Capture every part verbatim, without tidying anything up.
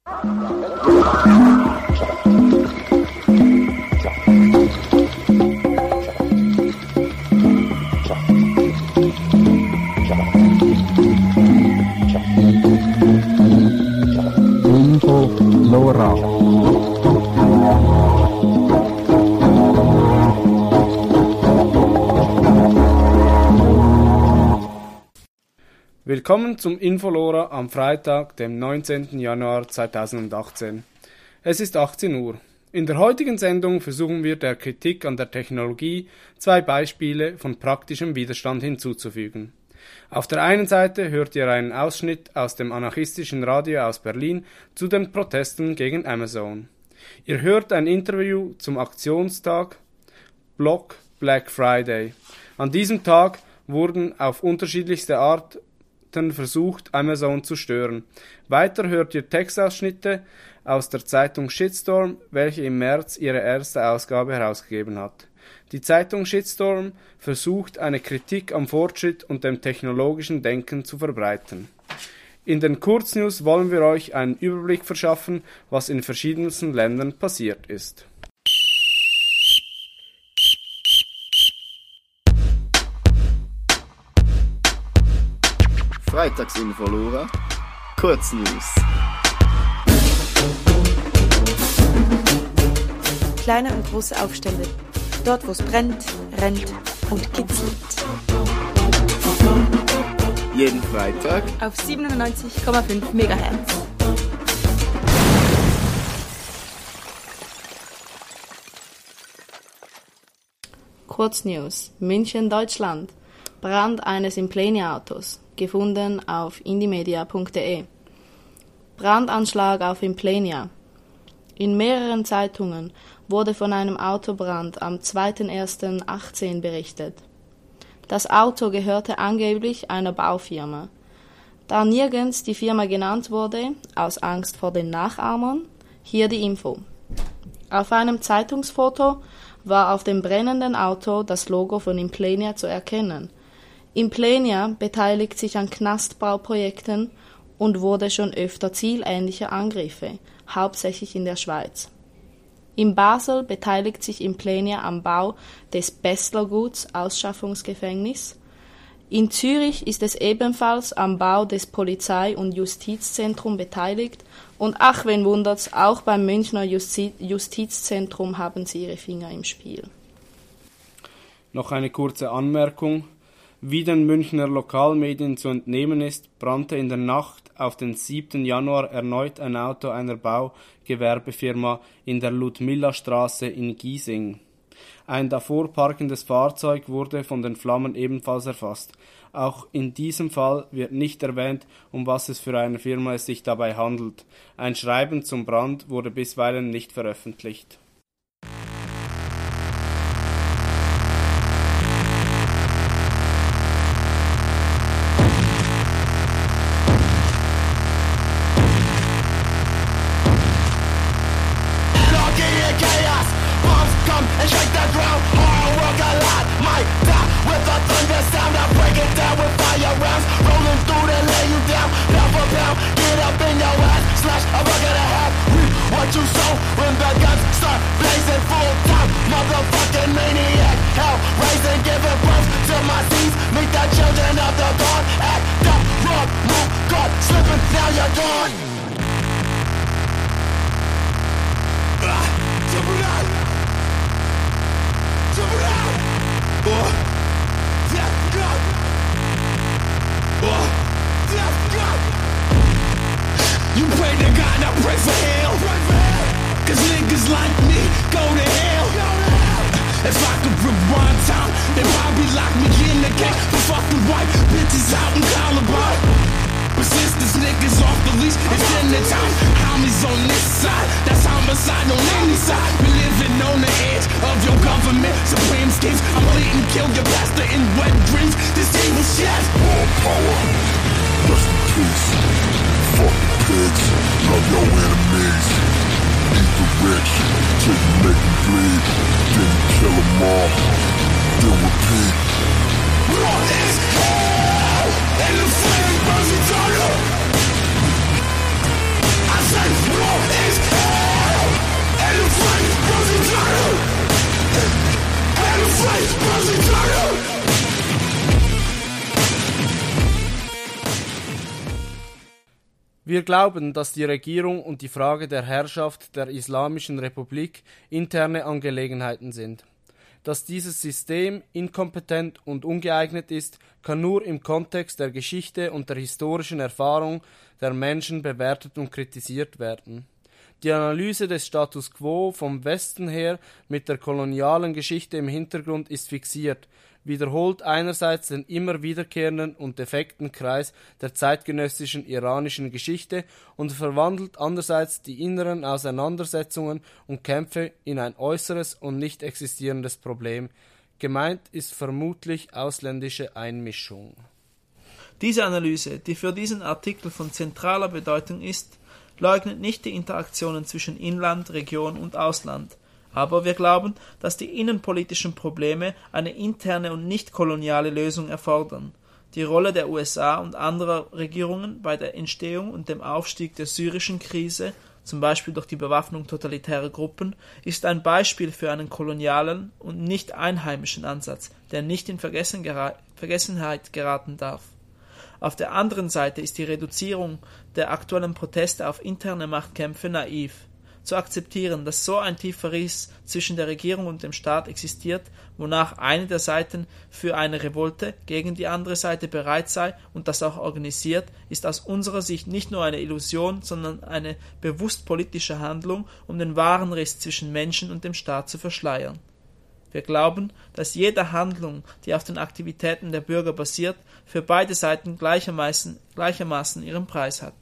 Willkommen zum Infolora am Freitag, dem neunzehnten Januar zweitausendachtzehn. Es ist achtzehn Uhr. In der heutigen Sendung versuchen wir der Kritik an der Technologie zwei Beispiele von praktischem Widerstand hinzuzufügen. Auf der einen Seite hört ihr einen Ausschnitt aus dem anarchistischen Radio aus Berlin zu den Protesten gegen Amazon. Ihr hört ein Interview zum Aktionstag Block Black Friday. An diesem Tag wurden auf unterschiedlichste Art versucht, Amazon zu stören. Weiter hört ihr Textausschnitte aus der Zeitung Shitstorm, welche im März ihre erste Ausgabe herausgegeben hat. Die Zeitung Shitstorm versucht, eine Kritik am Fortschritt und dem technologischen Denken zu verbreiten. In den Kurznews wollen wir euch einen Überblick verschaffen, was in verschiedensten Ländern passiert ist. Freitagsinfolora, Kurznews. Kleine und große Aufstände. Dort, wo es brennt, rennt und kitzelt. Jeden Freitag auf siebenundneunzig Komma fünf Megahertz. Kurznews. München, Deutschland. Brand eines Implenia-Autos. Gefunden auf indimedia punkt de. Brandanschlag auf Implenia. In mehreren Zeitungen wurde von einem Autobrand am zweiten ersten achtzehn berichtet. Das Auto gehörte angeblich einer Baufirma. Da nirgends die Firma genannt wurde, aus Angst vor den Nachahmern, hier die Info. Auf einem Zeitungsfoto war auf dem brennenden Auto das Logo von Implenia zu erkennen. Implenia beteiligt sich an Knastbauprojekten und wurde schon öfter Ziel ähnlicher Angriffe, hauptsächlich in der Schweiz. In Basel beteiligt sich Implenia am Bau des Besslerguts Ausschaffungsgefängnis. In Zürich ist es ebenfalls am Bau des Polizei- und Justizzentrums beteiligt und ach, wen wundert's, auch beim Münchner Justi- Justizzentrum haben sie ihre Finger im Spiel. Noch eine kurze Anmerkung. Wie den Münchner Lokalmedien zu entnehmen ist, brannte in der Nacht auf den siebten Januar erneut ein Auto einer Baugewerbefirma in der Ludmillastraße in Giesing. Ein davor parkendes Fahrzeug wurde von den Flammen ebenfalls erfasst. Auch in diesem Fall wird nicht erwähnt, um was es für eine Firma es sich dabei handelt. Ein Schreiben zum Brand wurde bisweilen nicht veröffentlicht. You pray to God, I pray for hell. Cause niggas like me go to hell. If I could rewind time, they'd probably lock me in the cage for fucking white bitches out in Columbine. But since this nigga's off the leash, it's in the time. Homies on this side, that's homicide on any side. We living on the edge of your government, supreme schemes. I'm bleeding, kill your pastor in wet dreams. This evil shit. All power, rest in peace. Fuck the pigs, love your enemies. Eat the rich, till you make them bleed. Then you kill them all, then repeat. War is hell, and the flame burns eternal. I say war Wir glauben, dass die Regierung und die Frage der Herrschaft der Islamischen Republik interne Angelegenheiten sind. Dass dieses System inkompetent und ungeeignet ist, kann nur im Kontext der Geschichte und der historischen Erfahrung der Menschen bewertet und kritisiert werden. Die Analyse des Status quo vom Westen her mit der kolonialen Geschichte im Hintergrund ist fixiert, wiederholt einerseits den immer wiederkehrenden und defekten Kreis der zeitgenössischen iranischen Geschichte und verwandelt andererseits die inneren Auseinandersetzungen und Kämpfe in ein äußeres und nicht existierendes Problem. Gemeint ist vermutlich ausländische Einmischung. Diese Analyse, die für diesen Artikel von zentraler Bedeutung ist, leugnet nicht die Interaktionen zwischen Inland, Region und Ausland. Aber wir glauben, dass die innenpolitischen Probleme eine interne und nicht koloniale Lösung erfordern. Die Rolle der U S A und anderer Regierungen bei der Entstehung und dem Aufstieg der syrischen Krise, zum Beispiel durch die Bewaffnung totalitärer Gruppen, ist ein Beispiel für einen kolonialen und nicht einheimischen Ansatz, der nicht in Vergessen gera- Vergessenheit geraten darf. Auf der anderen Seite ist die Reduzierung der aktuellen Proteste auf interne Machtkämpfe naiv. Zu akzeptieren, dass so ein tiefer Riss zwischen der Regierung und dem Staat existiert, wonach eine der Seiten für eine Revolte gegen die andere Seite bereit sei und das auch organisiert, ist aus unserer Sicht nicht nur eine Illusion, sondern eine bewusst politische Handlung, um den wahren Riss zwischen Menschen und dem Staat zu verschleiern. Wir glauben, dass jede Handlung, die auf den Aktivitäten der Bürger basiert, für beide Seiten gleichermaßen, gleichermaßen ihren Preis hat.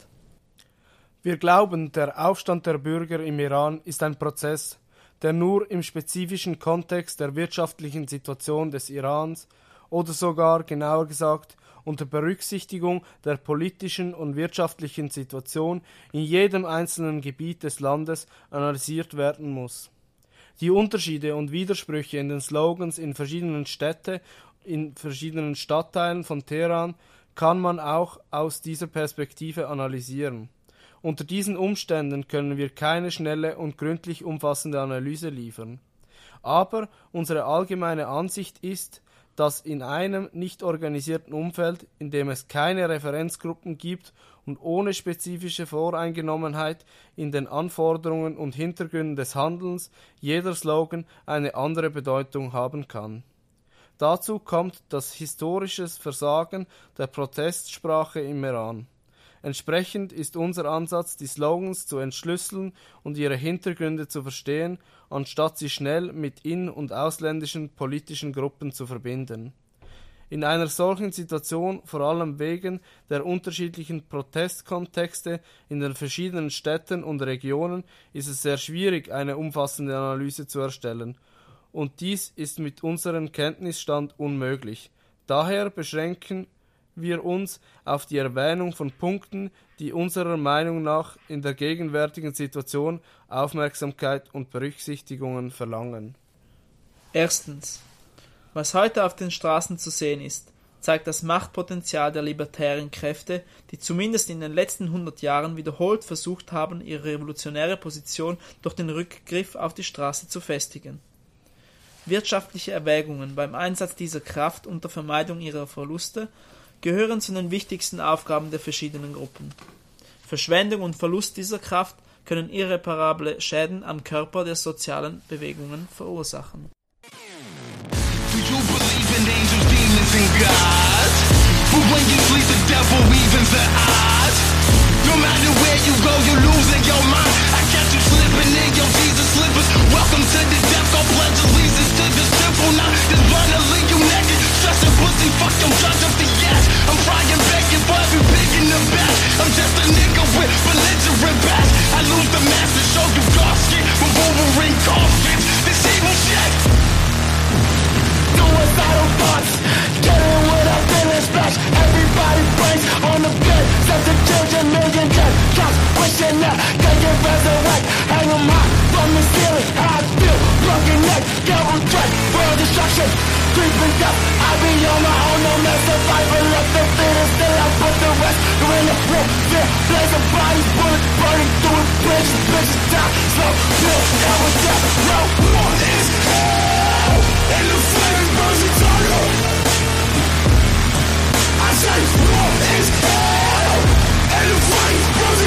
Wir glauben, der Aufstand der Bürger im Iran ist ein Prozess, der nur im spezifischen Kontext der wirtschaftlichen Situation des Irans oder sogar, genauer gesagt, unter Berücksichtigung der politischen und wirtschaftlichen Situation in jedem einzelnen Gebiet des Landes analysiert werden muss. Die Unterschiede und Widersprüche in den Slogans in verschiedenen Städten, in verschiedenen Stadtteilen von Teheran kann man auch aus dieser Perspektive analysieren. Unter diesen Umständen können wir keine schnelle und gründlich umfassende Analyse liefern. Aber unsere allgemeine Ansicht ist, dass in einem nicht organisierten Umfeld, in dem es keine Referenzgruppen gibt und ohne spezifische Voreingenommenheit in den Anforderungen und Hintergründen des Handelns, jeder Slogan eine andere Bedeutung haben kann. Dazu kommt das historische Versagen der Protestsprache im Iran. Entsprechend ist unser Ansatz, die Slogans zu entschlüsseln und ihre Hintergründe zu verstehen, anstatt sie schnell mit in- und ausländischen politischen Gruppen zu verbinden. In einer solchen Situation, vor allem wegen der unterschiedlichen Protestkontexte in den verschiedenen Städten und Regionen, ist es sehr schwierig, eine umfassende Analyse zu erstellen. Und dies ist mit unserem Kenntnisstand unmöglich. Daher beschränken wir uns auf die Erwähnung von Punkten, die unserer Meinung nach in der gegenwärtigen Situation Aufmerksamkeit und Berücksichtigungen verlangen. Erstens. Was heute auf den Straßen zu sehen ist, zeigt das Machtpotenzial der libertären Kräfte, die zumindest in den letzten hundert Jahren wiederholt versucht haben, ihre revolutionäre Position durch den Rückgriff auf die Straße zu festigen. Wirtschaftliche Erwägungen beim Einsatz dieser Kraft unter Vermeidung ihrer Verluste gehören zu den wichtigsten Aufgaben der verschiedenen Gruppen. Verschwendung und Verlust dieser Kraft können irreparable Schäden am Körper der sozialen Bewegungen verursachen. Do you believe in angels, demons, and God? But when you sleep, the devil evens the odds. No matter where you go, you're losing your mind. I catch you slipping in your Jesus slippers. Welcome to the death, go pledge allegiance to the simple. Now this blind to leave you naked. Stressing pussy, fuck your judge up the ass. I'm frying bacon for every pig in the back. I'm just a nigga with belligerent back. I lose the mask to show you God shit. When Wolverine coffins, this evil shit. Suicidal thoughts, killing without feeling splash. Everybody brains on the bed, set the children million dead. Cops wishing that they can resurrect. Hang them high from the ceiling, how I feel. Broken neck, devil threat, world destruction. Creeping death, I be on my own, no man survivor. Left the fittest, still I put the rest. You're in the floor, fear, blazing bodies, bullets burning through the bridge. Bitches die, slow, pill, hell with death, row. War is hell, and the flame burns eternal. I say war is hell, and the flame burns eternal.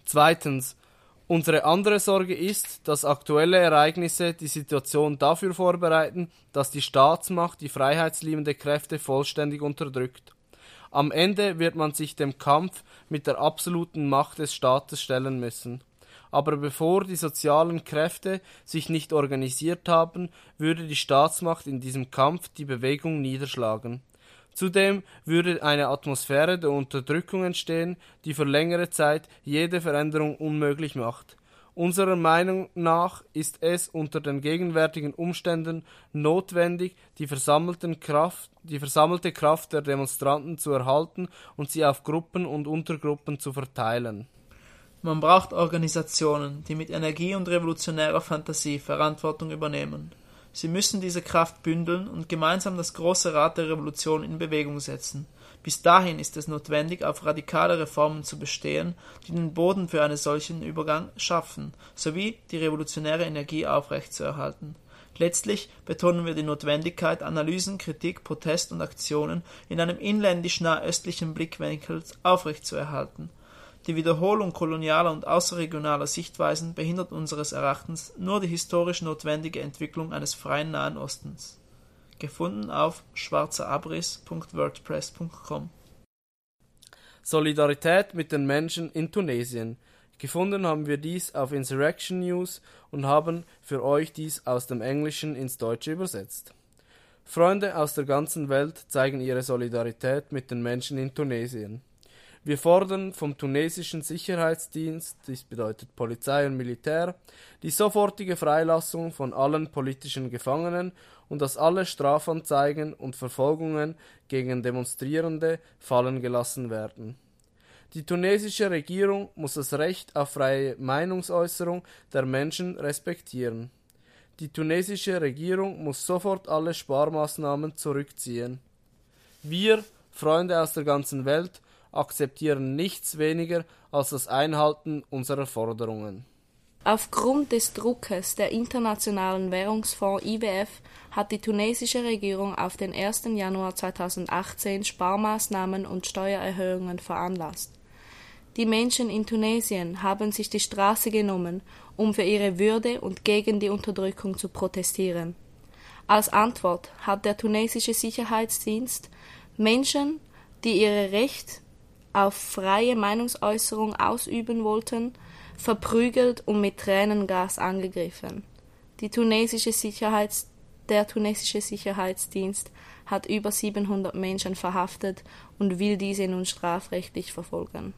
Zweitens. Unsere andere Sorge ist, dass aktuelle Ereignisse die Situation dafür vorbereiten, dass die Staatsmacht die freiheitsliebende Kräfte vollständig unterdrückt. Am Ende wird man sich dem Kampf mit der absoluten Macht des Staates stellen müssen. Aber bevor die sozialen Kräfte sich nicht organisiert haben, würde die Staatsmacht in diesem Kampf die Bewegung niederschlagen. Zudem würde eine Atmosphäre der Unterdrückung entstehen, die für längere Zeit jede Veränderung unmöglich macht. Unserer Meinung nach ist es unter den gegenwärtigen Umständen notwendig, die, versammelten Kraft, die versammelte Kraft der Demonstranten zu erhalten und sie auf Gruppen und Untergruppen zu verteilen. Man braucht Organisationen, die mit Energie und revolutionärer Fantasie Verantwortung übernehmen. Sie müssen diese Kraft bündeln und gemeinsam das große Rad der Revolution in Bewegung setzen. Bis dahin ist es notwendig, auf radikale Reformen zu bestehen, die den Boden für einen solchen Übergang schaffen, sowie die revolutionäre Energie aufrechtzuerhalten. Letztlich betonen wir die Notwendigkeit, Analysen, Kritik, Protest und Aktionen in einem inländisch-nahöstlichen Blickwinkel aufrechtzuerhalten. Die Wiederholung kolonialer und außerregionaler Sichtweisen behindert unseres Erachtens nur die historisch notwendige Entwicklung eines freien Nahen Ostens. Gefunden auf schwarzerabriss punkt wordpress punkt com. Solidarität mit den Menschen in Tunesien. Gefunden haben wir dies auf Insurrection News und haben für euch dies aus dem Englischen ins Deutsche übersetzt. Freunde aus der ganzen Welt zeigen ihre Solidarität mit den Menschen in Tunesien. Wir fordern vom tunesischen Sicherheitsdienst, dies bedeutet Polizei und Militär, die sofortige Freilassung von allen politischen Gefangenen und dass alle Strafanzeigen und Verfolgungen gegen Demonstrierende fallen gelassen werden. Die tunesische Regierung muss das Recht auf freie Meinungsäußerung der Menschen respektieren. Die tunesische Regierung muss sofort alle Sparmaßnahmen zurückziehen. Wir, Freunde aus der ganzen Welt, akzeptieren nichts weniger als das Einhalten unserer Forderungen. Aufgrund des Druckes der Internationalen Währungsfonds I W F hat die tunesische Regierung auf den ersten Januar zweitausendachtzehn Sparmaßnahmen und Steuererhöhungen veranlasst. Die Menschen in Tunesien haben sich die Straße genommen, um für ihre Würde und gegen die Unterdrückung zu protestieren. Als Antwort hat der tunesische Sicherheitsdienst Menschen, die ihre Recht auf freie Meinungsäußerung ausüben wollten, verprügelt und mit Tränengas angegriffen. Die tunesische Sicherheits- der tunesische Sicherheitsdienst hat über siebenhundert Menschen verhaftet und will diese nun strafrechtlich verfolgen.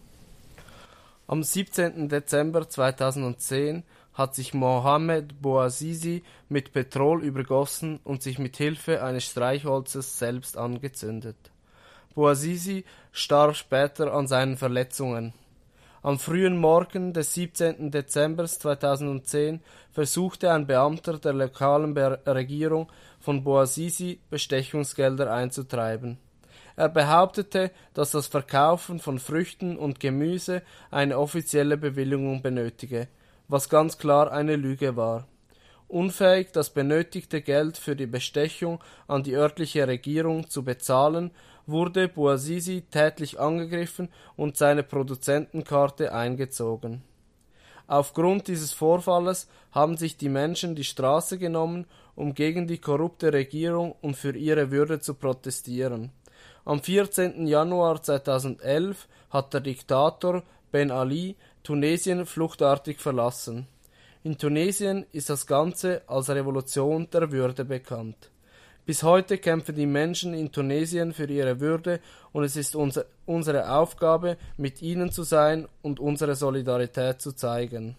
Am siebzehnten Dezember zweitausendzehn hat sich Mohamed Bouazizi mit Petrol übergossen und sich mit Hilfe eines Streichholzes selbst angezündet. Bouazizi starb später an seinen Verletzungen. Am frühen Morgen des siebzehnten Dezember zweitausendzehn versuchte ein Beamter der lokalen Be- Regierung von Bouazizi Bestechungsgelder einzutreiben. Er behauptete, dass das Verkaufen von Früchten und Gemüse eine offizielle Bewilligung benötige, was ganz klar eine Lüge war. Unfähig, das benötigte Geld für die Bestechung an die örtliche Regierung zu bezahlen, wurde Bouazizi tätlich angegriffen und seine Produzentenkarte eingezogen. Aufgrund dieses Vorfalles haben sich die Menschen die Straße genommen, um gegen die korrupte Regierung und für ihre Würde zu protestieren. Am vierzehnten Januar zweitausendelf hat der Diktator Ben Ali Tunesien fluchtartig verlassen. In Tunesien ist das Ganze als Revolution der Würde bekannt. Bis heute kämpfen die Menschen in Tunesien für ihre Würde und es ist unser, unsere Aufgabe, mit ihnen zu sein und unsere Solidarität zu zeigen.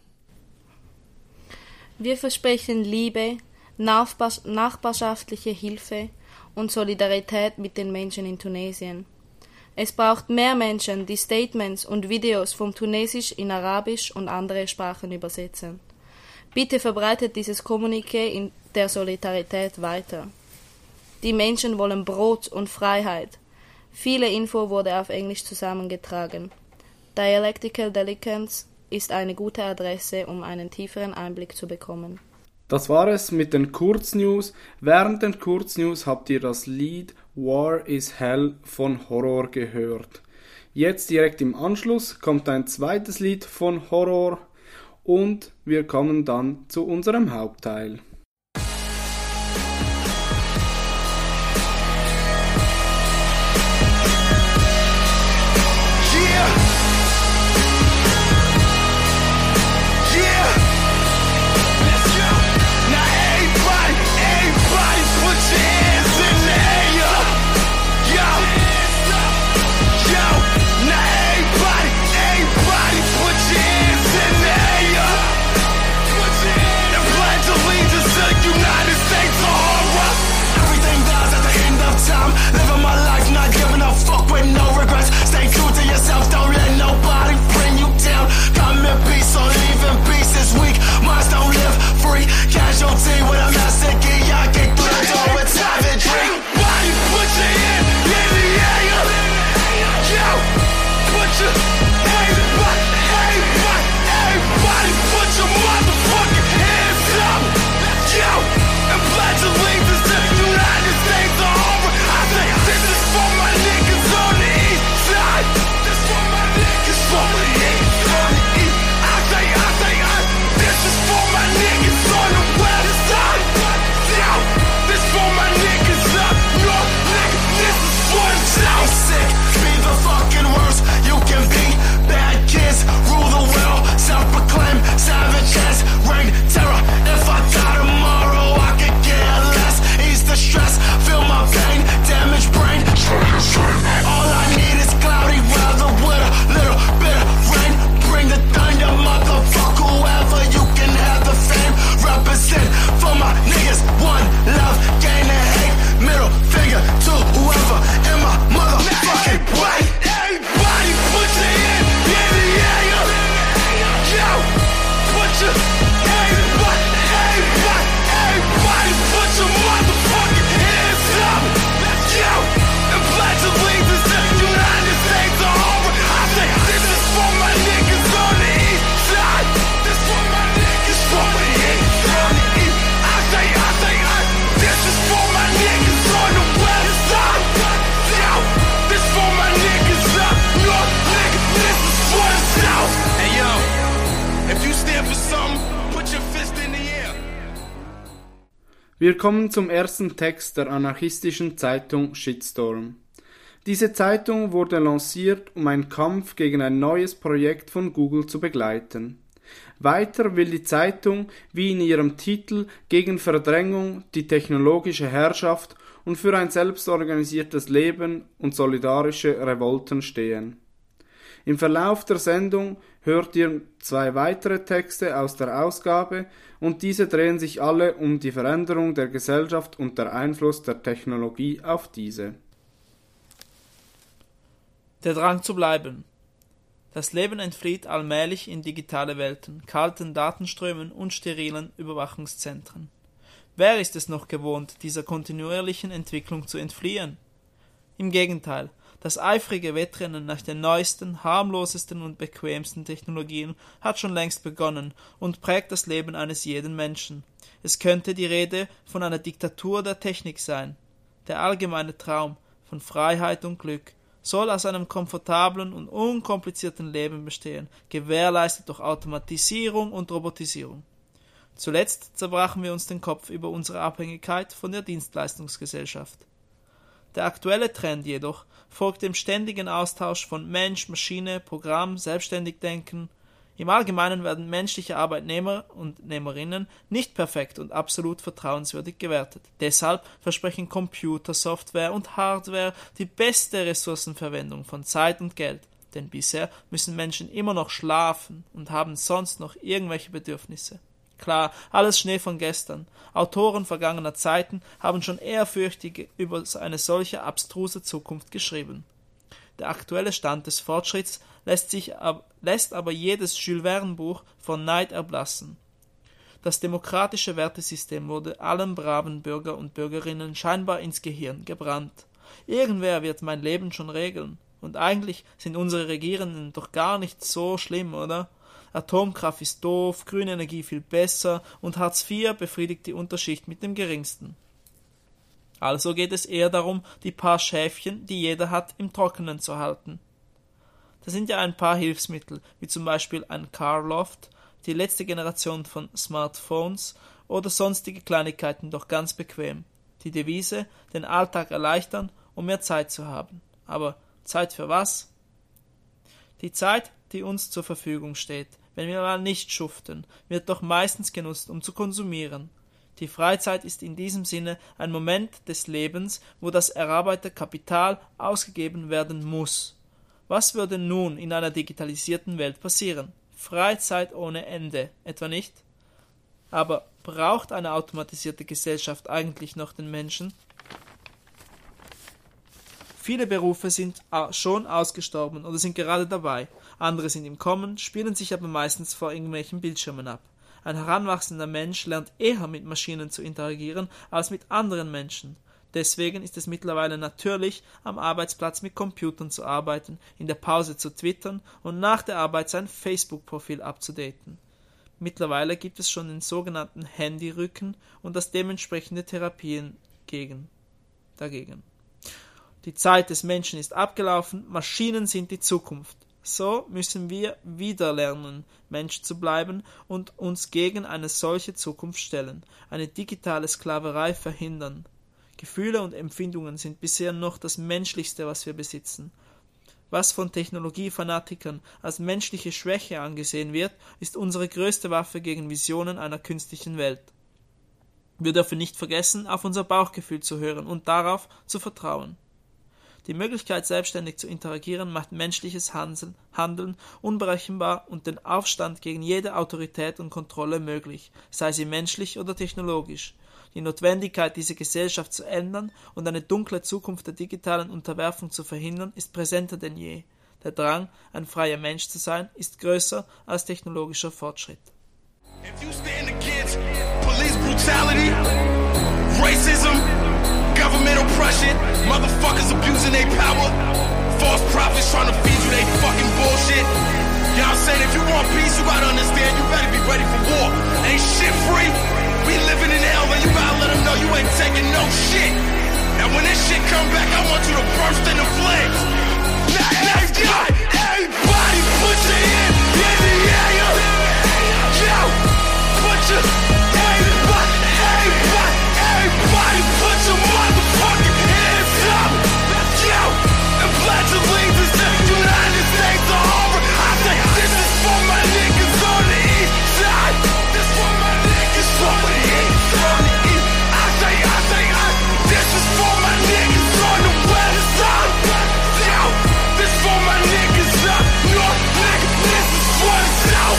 Wir versprechen Liebe, Nachbars- nachbarschaftliche Hilfe und Solidarität mit den Menschen in Tunesien. Es braucht mehr Menschen, die Statements und Videos vom Tunesisch in Arabisch und andere Sprachen übersetzen. Bitte verbreitet dieses Kommuniqué in der Solidarität weiter. Die Menschen wollen Brot und Freiheit. Viele Info wurde auf Englisch zusammengetragen. Dialectical Delicance ist eine gute Adresse, um einen tieferen Einblick zu bekommen. Das war es mit den Kurznews. Während den Kurznews habt ihr das Lied War is Hell von Horror gehört. Jetzt direkt im Anschluss kommt ein zweites Lied von Horror und wir kommen dann zu unserem Hauptteil. Wir kommen zum ersten Text der anarchistischen Zeitung Shitstorm. Diese Zeitung wurde lanciert, um einen Kampf gegen ein neues Projekt von Google zu begleiten. Weiter will die Zeitung, wie in ihrem Titel, gegen Verdrängung, die technologische Herrschaft und für ein selbstorganisiertes Leben und solidarische Revolten stehen. Im Verlauf der Sendung hört ihr zwei weitere Texte aus der Ausgabe und diese drehen sich alle um die Veränderung der Gesellschaft und der Einfluss der Technologie auf diese. Der Drang zu bleiben. Das Leben entflieht allmählich in digitale Welten, kalten Datenströmen und sterilen Überwachungszentren. Wer ist es noch gewohnt, dieser kontinuierlichen Entwicklung zu entfliehen? Im Gegenteil, das eifrige Wettrennen nach den neuesten, harmlosesten und bequemsten Technologien hat schon längst begonnen und prägt das Leben eines jeden Menschen. Es könnte die Rede von einer Diktatur der Technik sein. Der allgemeine Traum von Freiheit und Glück soll aus einem komfortablen und unkomplizierten Leben bestehen, gewährleistet durch Automatisierung und Robotisierung. Zuletzt zerbrachen wir uns den Kopf über unsere Abhängigkeit von der Dienstleistungsgesellschaft. Der aktuelle Trend jedoch folgt dem ständigen Austausch von Mensch, Maschine, Programm, Selbstständigdenken. Im Allgemeinen werden menschliche Arbeitnehmer und Nehmerinnen nicht perfekt und absolut vertrauenswürdig gewertet. Deshalb versprechen Computer, Software und Hardware die beste Ressourcenverwendung von Zeit und Geld, denn bisher müssen Menschen immer noch schlafen und haben sonst noch irgendwelche Bedürfnisse. Klar, alles Schnee von gestern. Autoren vergangener Zeiten haben schon ehrfürchtig über eine solche abstruse Zukunft geschrieben. Der aktuelle Stand des Fortschritts lässt, sich ab, lässt aber jedes Jules Verne-Buch von Neid erblassen. Das demokratische Wertesystem wurde allen braven Bürger und Bürgerinnen scheinbar ins Gehirn gebrannt. Irgendwer wird mein Leben schon regeln. Und eigentlich sind unsere Regierenden doch gar nicht so schlimm, oder? Atomkraft ist doof, grüne Energie viel besser und Hartz vier befriedigt die Unterschicht mit dem geringsten. Also geht es eher darum, die paar Schäfchen, die jeder hat, im Trockenen zu halten. Da sind ja ein paar Hilfsmittel, wie zum Beispiel ein Carloft, die letzte Generation von Smartphones oder sonstige Kleinigkeiten, doch ganz bequem. Die Devise, den Alltag erleichtern, um mehr Zeit zu haben. Aber Zeit für was? Die Zeit, die uns zur Verfügung steht, wenn wir mal nicht schuften, wird doch meistens genutzt, um zu konsumieren. Die Freizeit ist in diesem Sinne ein Moment des Lebens, wo das erarbeitete Kapital ausgegeben werden muss. Was würde nun in einer digitalisierten Welt passieren? Freizeit ohne Ende, etwa nicht? Aber braucht eine automatisierte Gesellschaft eigentlich noch den Menschen? Viele Berufe sind schon ausgestorben oder sind gerade dabei. Andere sind im Kommen, spielen sich aber meistens vor irgendwelchen Bildschirmen ab. Ein heranwachsender Mensch lernt eher mit Maschinen zu interagieren als mit anderen Menschen. Deswegen ist es mittlerweile natürlich, am Arbeitsplatz mit Computern zu arbeiten, in der Pause zu twittern und nach der Arbeit sein Facebook-Profil abzudaten. Mittlerweile gibt es schon den sogenannten Handyrücken und das dementsprechende Therapien gegen, dagegen. Die Zeit des Menschen ist abgelaufen, Maschinen sind die Zukunft. So müssen wir wieder lernen, Mensch zu bleiben und uns gegen eine solche Zukunft stellen, eine digitale Sklaverei verhindern. Gefühle und Empfindungen sind bisher noch das Menschlichste, was wir besitzen. Was von Technologiefanatikern als menschliche Schwäche angesehen wird, ist unsere größte Waffe gegen Visionen einer künstlichen Welt. Wir dürfen nicht vergessen, auf unser Bauchgefühl zu hören und darauf zu vertrauen. Die Möglichkeit, selbstständig zu interagieren, macht menschliches Handeln unberechenbar und den Aufstand gegen jede Autorität und Kontrolle möglich, sei sie menschlich oder technologisch. Die Notwendigkeit, diese Gesellschaft zu ändern und eine dunkle Zukunft der digitalen Unterwerfung zu verhindern, ist präsenter denn je. Der Drang, ein freier Mensch zu sein, ist größer als technologischer Fortschritt. If you stand against police brutality, racism, government oppression, motherfuckers abusing their power, false prophets trying to feed you they fucking bullshit. You know what I'm saying? If you want peace, you gotta understand, you better be ready for war. Ain't shit free. We living in hell, and you gotta let them know you ain't taking no shit. And when this shit come back, I want you to burst into flames. Now, let's go! Everybody put your hand in the air. Yo, put your everybody, everybody, everybody put your motherfucking hands up. Yo, and pledge allegiance to the United States of America. I say this is for my niggas on the east side. This for my niggas on the east, on the east. I say, I say, I. This is for my niggas on the west side. Yo, this for my niggas up north, nigga. This is for the south.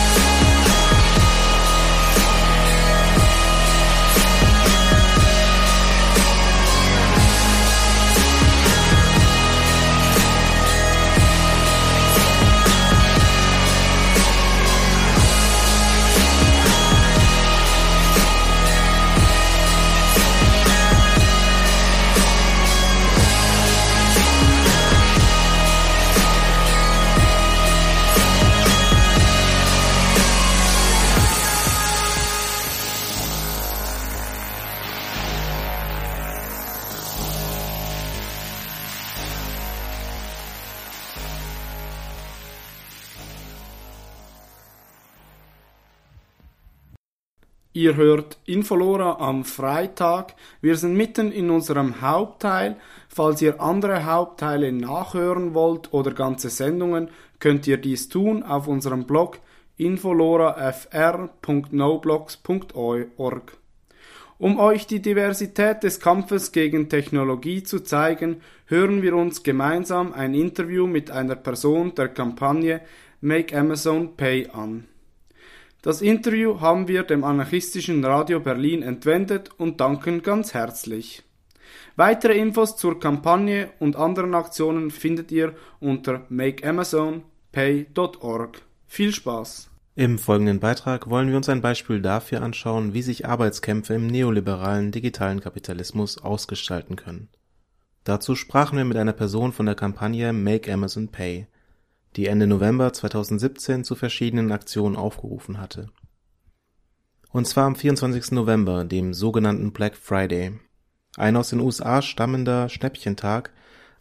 Ihr hört Infolora am Freitag. Wir sind mitten in unserem Hauptteil. Falls ihr andere Hauptteile nachhören wollt oder ganze Sendungen, könnt ihr dies tun auf unserem Blog infolorafr punkt noblogs punkt org. Um euch die Diversität des Kampfes gegen Technologie zu zeigen, hören wir uns gemeinsam ein Interview mit einer Person der Kampagne Make Amazon Pay an. Das Interview haben wir dem anarchistischen Radio Berlin entwendet und danken ganz herzlich. Weitere Infos zur Kampagne und anderen Aktionen findet ihr unter make amazon pay punkt org. Viel Spaß! Im folgenden Beitrag wollen wir uns ein Beispiel dafür anschauen, wie sich Arbeitskämpfe im neoliberalen digitalen Kapitalismus ausgestalten können. Dazu sprachen wir mit einer Person von der Kampagne Make Amazon Pay, die Ende November zweitausendsiebzehn zu verschiedenen Aktionen aufgerufen hatte. Und zwar am vierundzwanzigsten November, dem sogenannten Black Friday, ein aus den U S A stammender Schnäppchentag,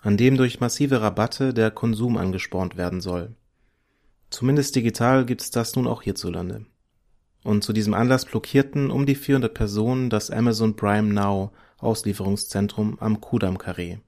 an dem durch massive Rabatte der Konsum angespornt werden soll. Zumindest digital gibt's das nun auch hierzulande. Und zu diesem Anlass blockierten um die vierhundert Personen das Amazon Prime Now Auslieferungszentrum am Kudamm-Karree.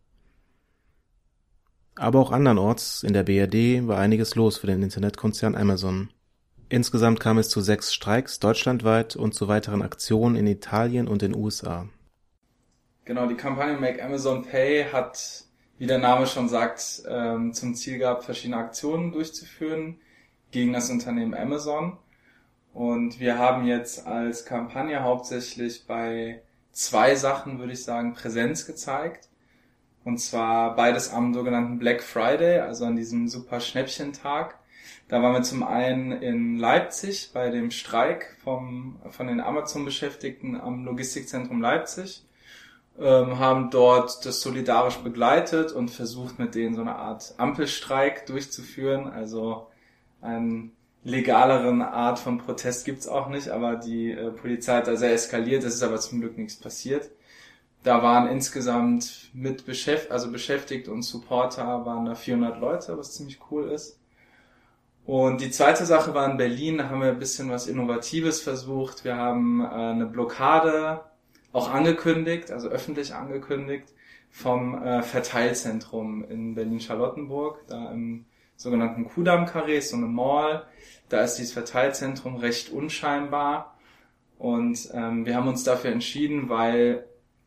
Aber auch andernorts in der B R D war einiges los für den Internetkonzern Amazon. Insgesamt kam es zu sechs Streiks deutschlandweit und zu weiteren Aktionen in Italien und den U S A. Genau, die Kampagne Make Amazon Pay hat, wie der Name schon sagt, ähm, zum Ziel gehabt, verschiedene Aktionen durchzuführen gegen das Unternehmen Amazon. Und wir haben jetzt als Kampagne hauptsächlich bei zwei Sachen, würde ich sagen, Präsenz gezeigt. Und zwar beides am sogenannten Black Friday, also an diesem super Schnäppchentag. Da waren wir zum einen in Leipzig bei dem Streik vom, von den Amazon-Beschäftigten am Logistikzentrum Leipzig, ähm, haben dort das solidarisch begleitet und versucht, mit denen so eine Art Ampelstreik durchzuführen. Also eine legaleren Art von Protest gibt's auch nicht, aber die äh, Polizei hat da sehr eskaliert, es ist aber zum Glück nichts passiert. Da waren insgesamt mit beschäftigt, also beschäftigt und Supporter waren da vierhundert Leute, was ziemlich cool ist. Und die zweite Sache war in Berlin, da haben wir ein bisschen was Innovatives versucht. Wir haben äh, eine Blockade auch angekündigt, also öffentlich angekündigt, vom äh, Verteilzentrum in Berlin-Charlottenburg, da im sogenannten Kudamm-Karree, so eine Mall. Da ist dieses Verteilzentrum recht unscheinbar. Und ähm, wir haben uns dafür entschieden, weil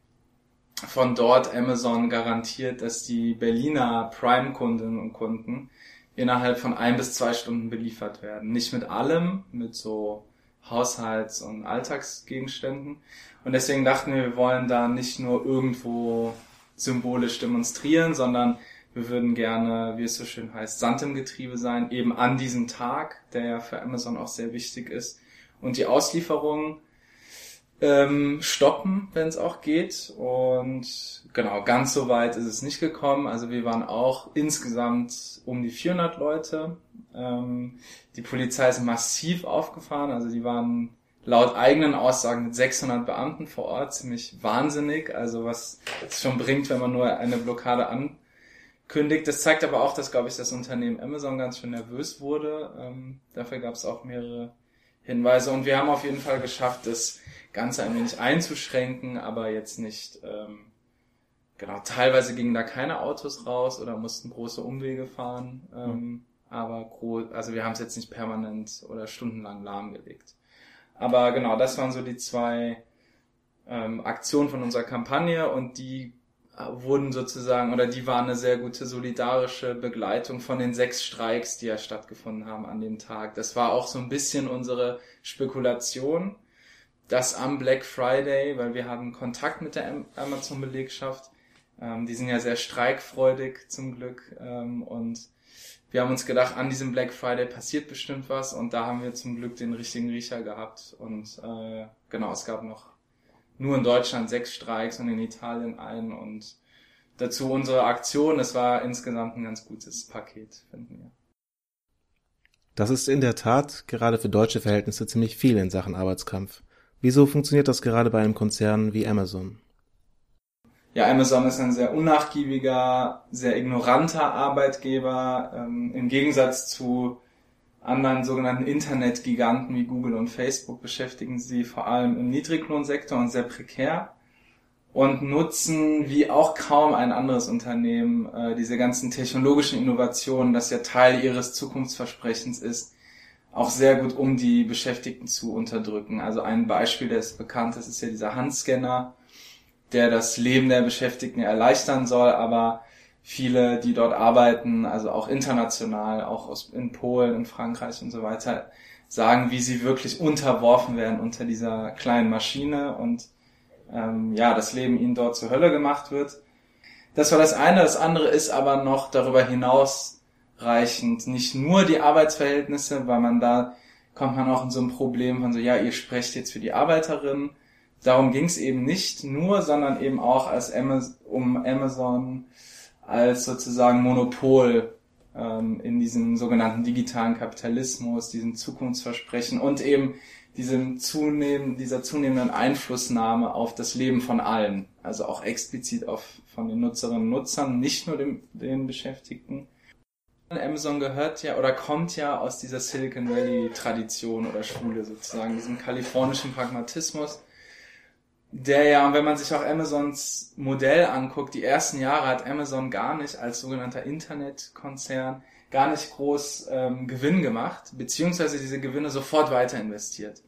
von dort Amazon garantiert, dass die Berliner Prime-Kundinnen und Kunden innerhalb von ein bis zwei Stunden beliefert werden. Nicht mit allem, mit so Haushalts- und Alltagsgegenständen. Und deswegen dachten wir, wir wollen da nicht nur irgendwo symbolisch demonstrieren, sondern wir würden gerne, wie es so schön heißt, Sand im Getriebe sein, eben an diesem Tag, der ja für Amazon auch sehr wichtig ist. Und die Auslieferung ähm, stoppen, wenn es auch geht. Und genau, ganz so weit ist es nicht gekommen. Also wir waren auch insgesamt um die vierhundert Leute. Ähm, die Polizei ist massiv aufgefahren. Also die waren laut eigenen Aussagen mit sechshundert Beamten vor Ort, ziemlich wahnsinnig. Also was es schon bringt, wenn man nur eine Blockade ankündigt. Das zeigt aber auch, dass, glaube ich, das Unternehmen Amazon ganz schön nervös wurde. Ähm, dafür gab es auch mehrere Hinweise. Und wir haben auf jeden Fall geschafft, das Ganze ein wenig einzuschränken, aber jetzt nicht, ähm, genau, teilweise gingen da keine Autos raus oder mussten große Umwege fahren, ähm, mhm. aber gro- also wir haben es jetzt nicht permanent oder stundenlang lahmgelegt. Aber genau, das waren so die zwei ähm, Aktionen von unserer Kampagne und die wurden sozusagen, oder die waren eine sehr gute solidarische Begleitung von den sechs Streiks, die ja stattgefunden haben an dem Tag. Das war auch so ein bisschen unsere Spekulation, dass am Black Friday, weil wir hatten Kontakt mit der Amazon-Belegschaft, ähm, die sind ja sehr streikfreudig zum Glück, ähm, und wir haben uns gedacht, an diesem Black Friday passiert bestimmt was und da haben wir zum Glück den richtigen Riecher gehabt und äh, genau, es gab noch nur in Deutschland sechs Streiks und in Italien einen und dazu unsere Aktion. Es war insgesamt ein ganz gutes Paket, finden wir. Das ist in der Tat gerade für deutsche Verhältnisse ziemlich viel in Sachen Arbeitskampf. Wieso funktioniert das gerade bei einem Konzern wie Amazon? Ja, Amazon ist ein sehr unnachgiebiger, sehr ignoranter Arbeitgeber. Ähm, im Gegensatz zu anderen sogenannten Internetgiganten wie Google und Facebook beschäftigen sie vor allem im Niedriglohnsektor und sehr prekär und nutzen wie auch kaum ein anderes Unternehmen äh, diese ganzen technologischen Innovationen, das ja Teil ihres Zukunftsversprechens ist, auch sehr gut, um die Beschäftigten zu unterdrücken. Also ein Beispiel, das bekannt ist, ist ja dieser Handscanner, der das Leben der Beschäftigten erleichtern soll, aber viele, die dort arbeiten, also auch international, auch aus, in Polen, in Frankreich und so weiter, sagen, wie sie wirklich unterworfen werden unter dieser kleinen Maschine und ähm, ja, das Leben ihnen dort zur Hölle gemacht wird. Das war das eine. Das andere ist aber noch darüber hinausreichend nicht nur die Arbeitsverhältnisse, weil man da kommt man auch in so ein Problem von so, ja, ihr sprecht jetzt für die Arbeiterinnen. Darum ging es eben nicht nur, sondern eben auch als Amazon, um Amazon als sozusagen Monopol ähm, in diesem sogenannten digitalen Kapitalismus, diesem Zukunftsversprechen und eben diesem zunehmen, dieser zunehmenden Einflussnahme auf das Leben von allen, also auch explizit auf von den Nutzerinnen und Nutzern, nicht nur dem, den Beschäftigten. Amazon gehört ja oder kommt ja aus dieser Silicon Valley Tradition oder Schule sozusagen, diesem kalifornischen Pragmatismus, der ja, wenn man sich auch Amazons Modell anguckt, die ersten Jahre hat Amazon gar nicht als sogenannter Internetkonzern gar nicht groß ähm, Gewinn gemacht, beziehungsweise diese Gewinne sofort weiter investiert.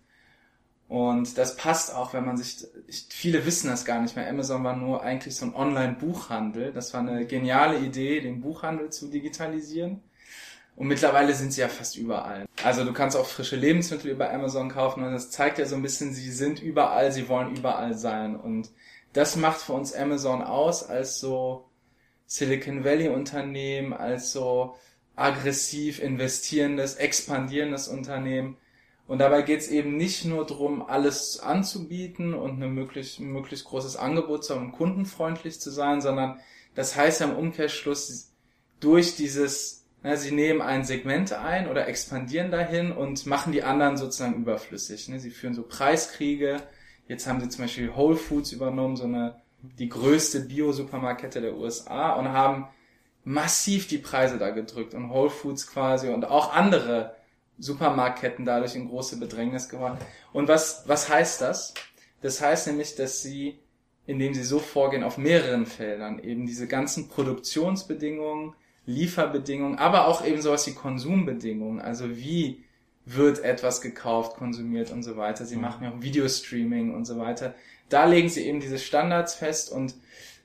Und das passt auch, wenn man sich, viele wissen das gar nicht mehr, Amazon war nur eigentlich so ein Online-Buchhandel. Das war eine geniale Idee, den Buchhandel zu digitalisieren. Und mittlerweile sind sie ja fast überall. Also du kannst auch frische Lebensmittel über Amazon kaufen und das zeigt ja so ein bisschen, sie sind überall, sie wollen überall sein. Und das macht für uns Amazon aus als so Silicon Valley Unternehmen, als so aggressiv investierendes, expandierendes Unternehmen. Und dabei geht es eben nicht nur darum, alles anzubieten und ein möglichst, möglichst großes Angebot zu haben, um kundenfreundlich zu sein, sondern das heißt ja im Umkehrschluss, durch dieses, na, sie nehmen ein Segment ein oder expandieren dahin und machen die anderen sozusagen überflüssig. Ne? Sie führen so Preiskriege. Jetzt haben sie zum Beispiel Whole Foods übernommen, so eine die größte Bio-Supermarktkette der U S A und haben massiv die Preise da gedrückt und Whole Foods quasi und auch andere Supermarktketten dadurch in große Bedrängnis geworden. Und was, was heißt das? Das heißt nämlich, dass sie, indem sie so vorgehen auf mehreren Feldern, eben diese ganzen Produktionsbedingungen, Lieferbedingungen, aber auch eben sowas wie Konsumbedingungen, also wie wird etwas gekauft, konsumiert und so weiter. Sie machen ja auch Videostreaming und so weiter. Da legen sie eben diese Standards fest und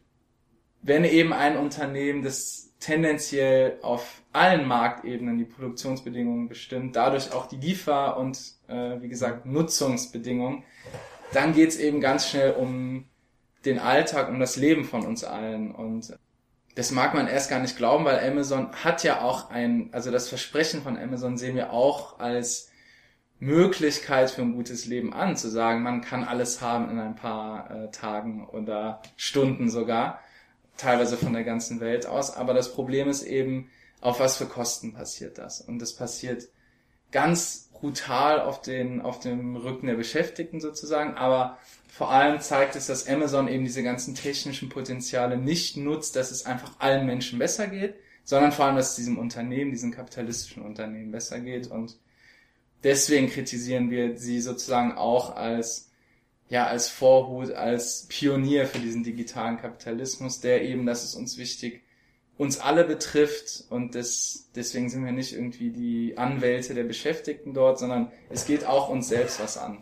wenn eben ein Unternehmen, das tendenziell auf allen Marktebenen die Produktionsbedingungen bestimmt, dadurch auch die Liefer- und, äh, wie gesagt, Nutzungsbedingungen, dann geht's eben ganz schnell um den Alltag, um das Leben von uns allen. Und das mag man erst gar nicht glauben, weil Amazon hat ja auch ein, also das Versprechen von Amazon sehen wir auch als Möglichkeit für ein gutes Leben an, zu sagen, man kann alles haben in ein paar äh, Tagen oder Stunden sogar, teilweise von der ganzen Welt aus. Aber das Problem ist eben, auf was für Kosten passiert das? Und das passiert ganz brutal auf den, auf dem Rücken der Beschäftigten sozusagen, aber vor allem zeigt es, dass Amazon eben diese ganzen technischen Potenziale nicht nutzt, dass es einfach allen Menschen besser geht, sondern vor allem, dass es diesem Unternehmen, diesen kapitalistischen Unternehmen besser geht. Und deswegen kritisieren wir sie sozusagen auch als, ja, als Vorhut, als Pionier für diesen digitalen Kapitalismus, der eben, das ist uns wichtig, uns alle betrifft. Und das, deswegen sind wir nicht irgendwie die Anwälte der Beschäftigten dort, sondern es geht auch uns selbst was an.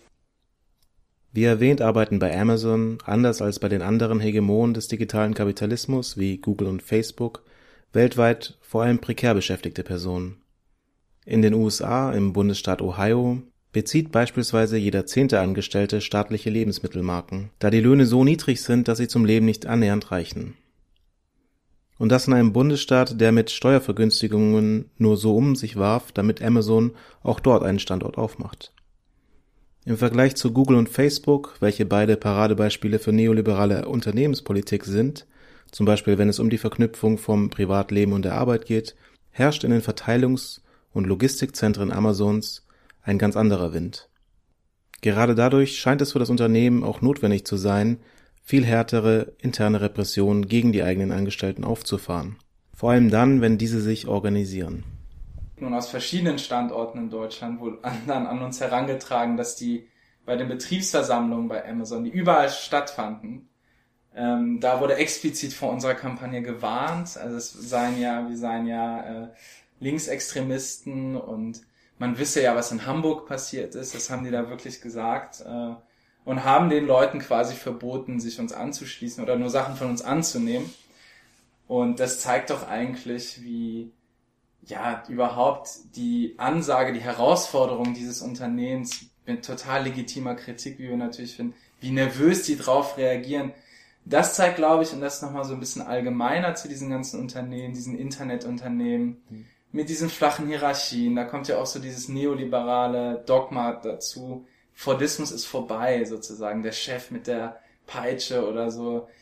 Wie erwähnt, arbeiten bei Amazon, anders als bei den anderen Hegemonen des digitalen Kapitalismus wie Google und Facebook, weltweit vor allem prekär beschäftigte Personen. In den U S A, im Bundesstaat Ohio, bezieht beispielsweise jeder zehnte Angestellte staatliche Lebensmittelmarken, da die Löhne so niedrig sind, dass sie zum Leben nicht annähernd reichen. Und das in einem Bundesstaat, der mit Steuervergünstigungen nur so um sich warf, damit Amazon auch dort einen Standort aufmacht. Im Vergleich zu Google und Facebook, welche beide Paradebeispiele für neoliberale Unternehmenspolitik sind, zum Beispiel wenn es um die Verknüpfung vom Privatleben und der Arbeit geht, herrscht in den Verteilungs- und Logistikzentren Amazons ein ganz anderer Wind. Gerade dadurch scheint es für das Unternehmen auch notwendig zu sein, viel härtere interne Repressionen gegen die eigenen Angestellten aufzufahren. Vor allem dann, wenn diese sich organisieren. Nun aus verschiedenen Standorten in Deutschland wohl dann an uns herangetragen, dass die bei den Betriebsversammlungen bei Amazon, die überall stattfanden, ähm, da wurde explizit vor unserer Kampagne gewarnt. Also es seien ja, wir seien ja äh, Linksextremisten und man wisse ja, was in Hamburg passiert ist. Das haben die da wirklich gesagt äh, und haben den Leuten quasi verboten, sich uns anzuschließen oder nur Sachen von uns anzunehmen. Und das zeigt doch eigentlich, wie ja, überhaupt die Ansage, die Herausforderung dieses Unternehmens mit total legitimer Kritik, wie wir natürlich finden, wie nervös die drauf reagieren. Das zeigt, glaube ich, und das nochmal so ein bisschen allgemeiner zu diesen ganzen Unternehmen, diesen Internetunternehmen, mhm. mit diesen flachen Hierarchien. Da kommt ja auch so dieses neoliberale Dogma dazu. Fordismus ist vorbei, sozusagen. Der Chef mit der Peitsche oder so.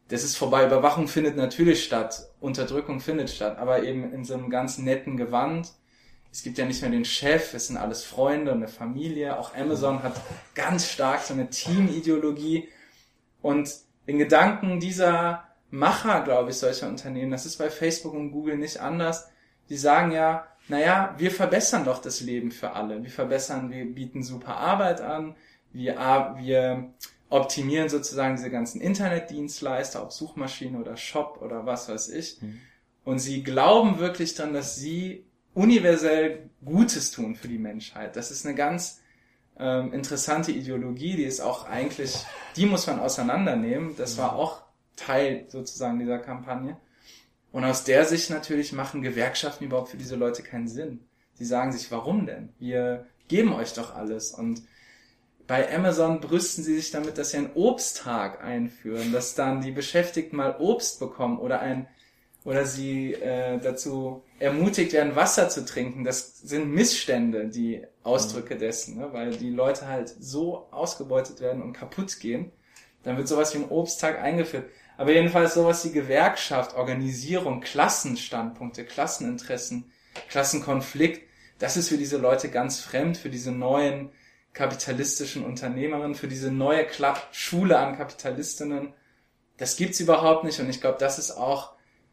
das ist vorbei. Überwachung findet natürlich statt, Unterdrückung findet statt, aber eben in so einem ganz netten Gewand. Es gibt ja nicht mehr den Chef, es sind alles Freunde und eine Familie. Auch Amazon hat ganz stark so eine Teamideologie. Und den Gedanken dieser Macher, glaube ich, solcher Unternehmen, das ist bei Facebook und Google nicht anders. Die sagen ja, naja, wir verbessern doch das Leben für alle. Wir verbessern, wir bieten super Arbeit an, wir, wir optimieren sozusagen diese ganzen Internetdienstleister, ob Suchmaschine oder Shop oder was weiß ich. Mhm. Und sie glauben wirklich dran, dass sie universell Gutes tun für die Menschheit. Das ist eine ganz ähm, interessante Ideologie, die ist auch eigentlich, die muss man auseinandernehmen. Das war auch Teil sozusagen dieser Kampagne. Und aus der Sicht natürlich machen Gewerkschaften überhaupt für diese Leute keinen Sinn. Sie sagen sich, warum denn? Wir geben euch doch alles. Und bei Amazon brüsten sie sich damit, dass sie einen Obsttag einführen, dass dann die Beschäftigten mal Obst bekommen oder ein oder sie äh, dazu ermutigt werden, Wasser zu trinken. Das sind Missstände, die Ausdrücke dessen, ne? Weil die Leute halt so ausgebeutet werden und kaputt gehen. Dann wird sowas wie ein Obsttag eingeführt. Aber jedenfalls sowas wie Gewerkschaft, Organisierung, Klassenstandpunkte, Klasseninteressen, Klassenkonflikt, das ist für diese Leute ganz fremd, für diese neuen kapitalistischen Unternehmerinnen, für diese neue Kla- Schule an Kapitalistinnen. Das gibt's überhaupt nicht und ich glaube, das ist auch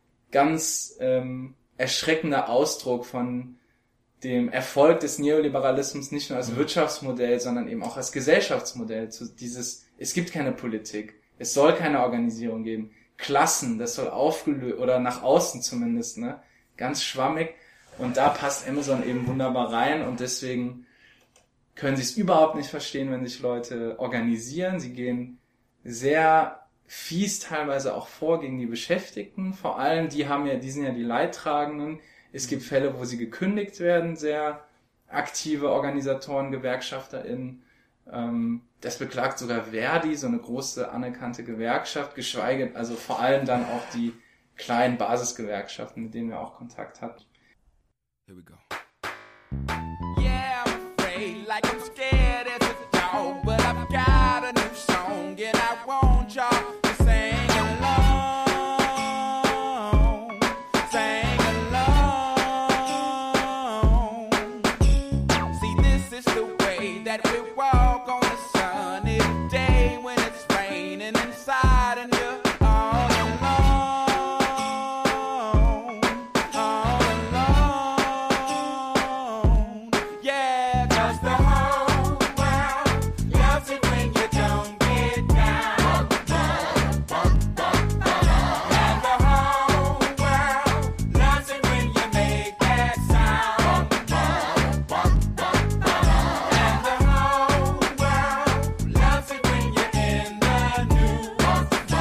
ganz ähm, erschreckender Ausdruck von dem Erfolg des Neoliberalismus, nicht nur als mhm. Wirtschaftsmodell, sondern eben auch als Gesellschaftsmodell. Zu dieses, es gibt keine Politik, es soll keine Organisierung geben. Klassen, das soll aufgelöst, oder nach außen zumindest, ne, ganz schwammig. Und da passt Amazon eben wunderbar rein und deswegen können sie es überhaupt nicht verstehen, wenn sich Leute organisieren. Sie gehen sehr fies teilweise auch vor gegen die Beschäftigten. Vor allem, die haben ja, die sind ja die Leidtragenden. Es gibt Fälle, wo sie gekündigt werden, sehr aktive Organisatoren, GewerkschafterInnen. Ähm, das beklagt sogar Verdi, so eine große anerkannte Gewerkschaft, geschweige, also vor allem dann auch die kleinen Basisgewerkschaften, mit denen wir auch Kontakt hatten. Here we go. Yeah, I'm afraid, like I'm scared as a dog, but I've got a new song and I want y'all to sing along, sing along. See, this is the way that we walk on a sunny day when it's raining inside and you're all alone, all alone. Yeah, 'cause the whole world loves it when you don't get down. And the whole world loves it when you make that sound. And the whole world loves it when you're in the news. And the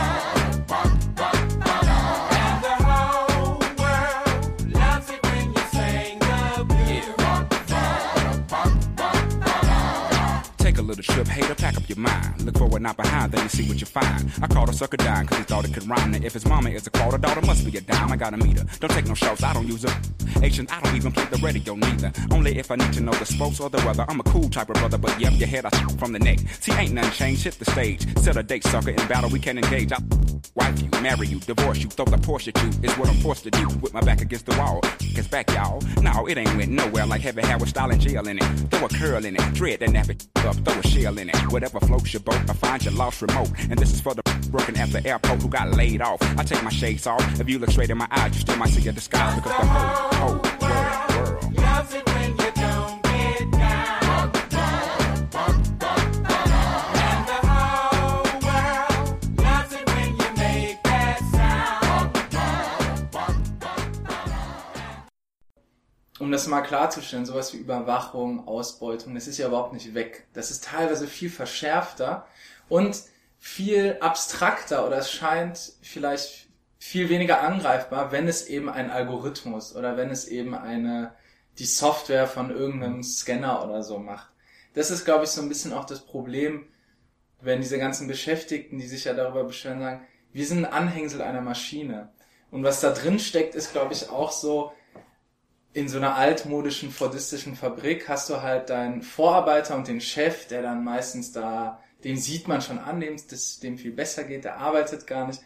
whole world loves it when you sing the blues. Take a little trip, hater, pack up your mind. Look forward, not behind, then you see what you find. I called a sucker dime, cause he thought it could rhyme. Now if his mama is a quarter, daughter must be a dime. I got a meter, don't take no shots, I don't use a Asian, I don't even play the radio neither. Only if I need to know the sports or the weather. I'm a cool type of brother, but yep, your head I from the neck. See, ain't nothing changed, hit the stage. Set a date, sucker, in battle we can engage. I wife you, marry you, divorce you, throw the Porsche at you. Is what I'm forced to do, with my back against the wall. It's back, y'all. No, it ain't went nowhere like heavy hair with style and gel in it. Throw a curl in it, dread that nappy up, throw a shell in it. Whatever floats your boat, I find your lost remote. And this is for the working at the airport who got laid off. I take my shades off. If you look straight in my eyes, you still might see a disguise because the whole, whole world, world loves it when you don't get down. And the whole world loves it when you make that sound. Um das mal klarzustellen, sowas wie Überwachung, Ausbeutung, das ist ja überhaupt nicht weg. Das ist teilweise viel verschärfter und viel abstrakter oder es scheint vielleicht viel weniger angreifbar, wenn es eben ein Algorithmus oder wenn es eben eine die Software von irgendeinem Scanner oder so macht. Das ist, glaube ich, so ein bisschen auch das Problem, wenn diese ganzen Beschäftigten, die sich ja darüber beschweren, sagen, wir sind ein Anhängsel einer Maschine. Und was da drin steckt, ist, glaube ich, auch so, in so einer altmodischen, fordistischen Fabrik hast du halt deinen Vorarbeiter und den Chef, der dann meistens da, den sieht man schon an, dem es dem viel besser geht, der arbeitet gar nicht.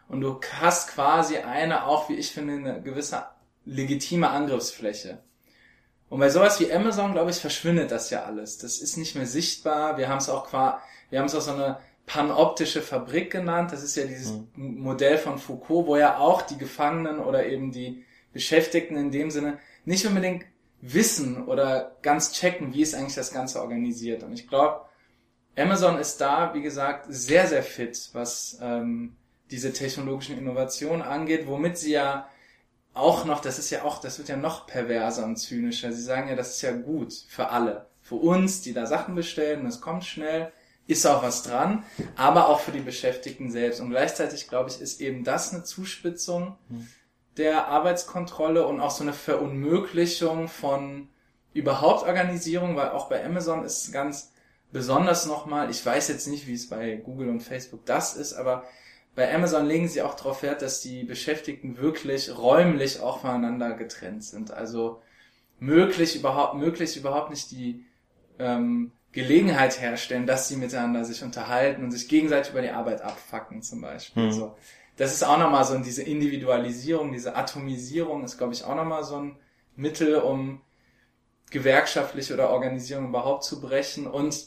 und du hast quasi eine, auch wie ich finde, eine gewisse legitime Angriffsfläche. Und bei sowas wie Amazon, glaube ich, verschwindet das ja alles. Das ist nicht mehr sichtbar. Wir haben es auch qua, wir haben es auch so eine panoptische Fabrik genannt. Das ist ja dieses mhm. Modell von Foucault, wo ja auch die Gefangenen oder eben die Beschäftigten in dem Sinne nicht unbedingt wissen oder ganz checken, wie ist eigentlich das Ganze organisiert. Und ich glaube, Amazon ist da, wie gesagt, sehr, sehr fit, was ähm, diese technologischen Innovationen angeht, womit sie ja auch noch, das ist ja auch, das wird ja noch perverser und zynischer. Sie sagen ja, das ist ja gut für alle. Für uns, die da Sachen bestellen, es kommt schnell, ist auch was dran, aber auch für die Beschäftigten selbst. Und gleichzeitig, glaube ich, ist eben das eine Zuspitzung hm. der Arbeitskontrolle und auch so eine Verunmöglichung von überhaupt Organisierung, weil auch bei Amazon ist ganz besonders nochmal, ich weiß jetzt nicht, wie es bei Google und Facebook das ist, aber bei Amazon legen sie auch darauf Wert, dass die Beschäftigten wirklich räumlich auch voneinander getrennt sind. Also möglich überhaupt, möglichst überhaupt nicht die ähm, Gelegenheit herstellen, dass sie miteinander sich unterhalten und sich gegenseitig über die Arbeit abfacken zum Beispiel. Mhm. So, das ist auch nochmal so diese Individualisierung, diese Atomisierung ist, glaube ich, auch nochmal so ein Mittel, um gewerkschaftliche oder Organisierung überhaupt zu brechen. Und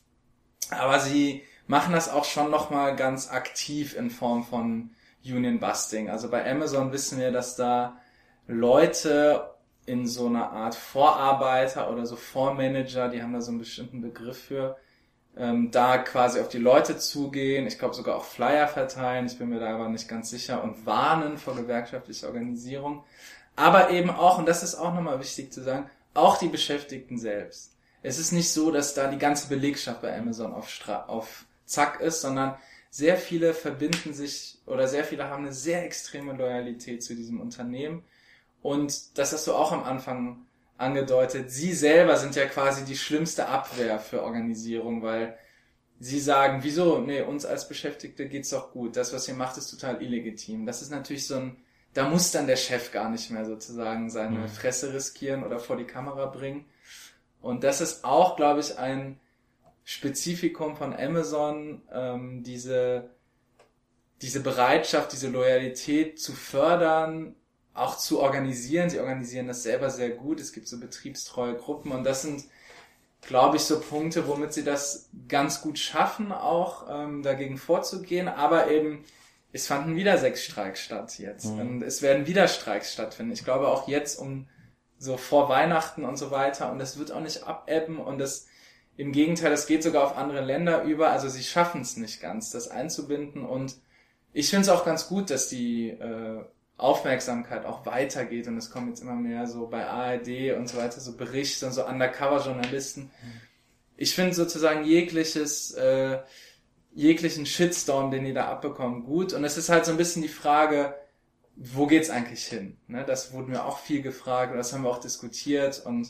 aber sie machen das auch schon nochmal ganz aktiv in Form von Union Busting. Also bei Amazon wissen wir, dass da Leute in so einer Art Vorarbeiter oder so Vormanager, die haben da so einen bestimmten Begriff für, ähm, da quasi auf die Leute zugehen, ich glaube sogar auch Flyer verteilen, ich bin mir da aber nicht ganz sicher, und warnen vor gewerkschaftlicher Organisierung. Aber eben auch, und das ist auch nochmal wichtig zu sagen, auch die Beschäftigten selbst. Es ist nicht so, dass da die ganze Belegschaft bei Amazon auf, Stra- auf Zack ist, sondern sehr viele verbinden sich oder sehr viele haben eine sehr extreme Loyalität zu diesem Unternehmen. Und das hast du auch am Anfang angedeutet. Sie selber sind ja quasi die schlimmste Abwehr für Organisierung, weil sie sagen, wieso? Nee, uns als Beschäftigte geht's doch gut. Das, was ihr macht, ist total illegitim. Das ist natürlich so ein, da muss dann der Chef gar nicht mehr sozusagen seine mhm. Fresse riskieren oder vor die Kamera bringen. Und das ist auch, glaube ich, ein Spezifikum von Amazon, ähm, diese, diese Bereitschaft, diese Loyalität zu fördern, auch zu organisieren. Sie organisieren das selber sehr gut. Es gibt so betriebstreue Gruppen und das sind, glaube ich, so Punkte, womit sie das ganz gut schaffen, auch ähm, dagegen vorzugehen. Aber eben, es fanden wieder sechs Streiks statt jetzt mhm. und es werden wieder Streiks stattfinden. Ich glaube auch jetzt um so vor Weihnachten und so weiter und das wird auch nicht abebben und das im Gegenteil, das geht sogar auf andere Länder über. Also sie schaffen es nicht ganz, das einzubinden und ich finde es auch ganz gut, dass die äh, Aufmerksamkeit auch weitergeht und es kommen jetzt immer mehr so bei A R D und so weiter so Berichte und so Undercover-Journalisten. Ich finde sozusagen jegliches, äh, jeglichen Shitstorm, den die da abbekommen, gut und es ist halt so ein bisschen die Frage, wo geht's eigentlich hin? Ne, das wurde mir auch viel gefragt und das haben wir auch diskutiert und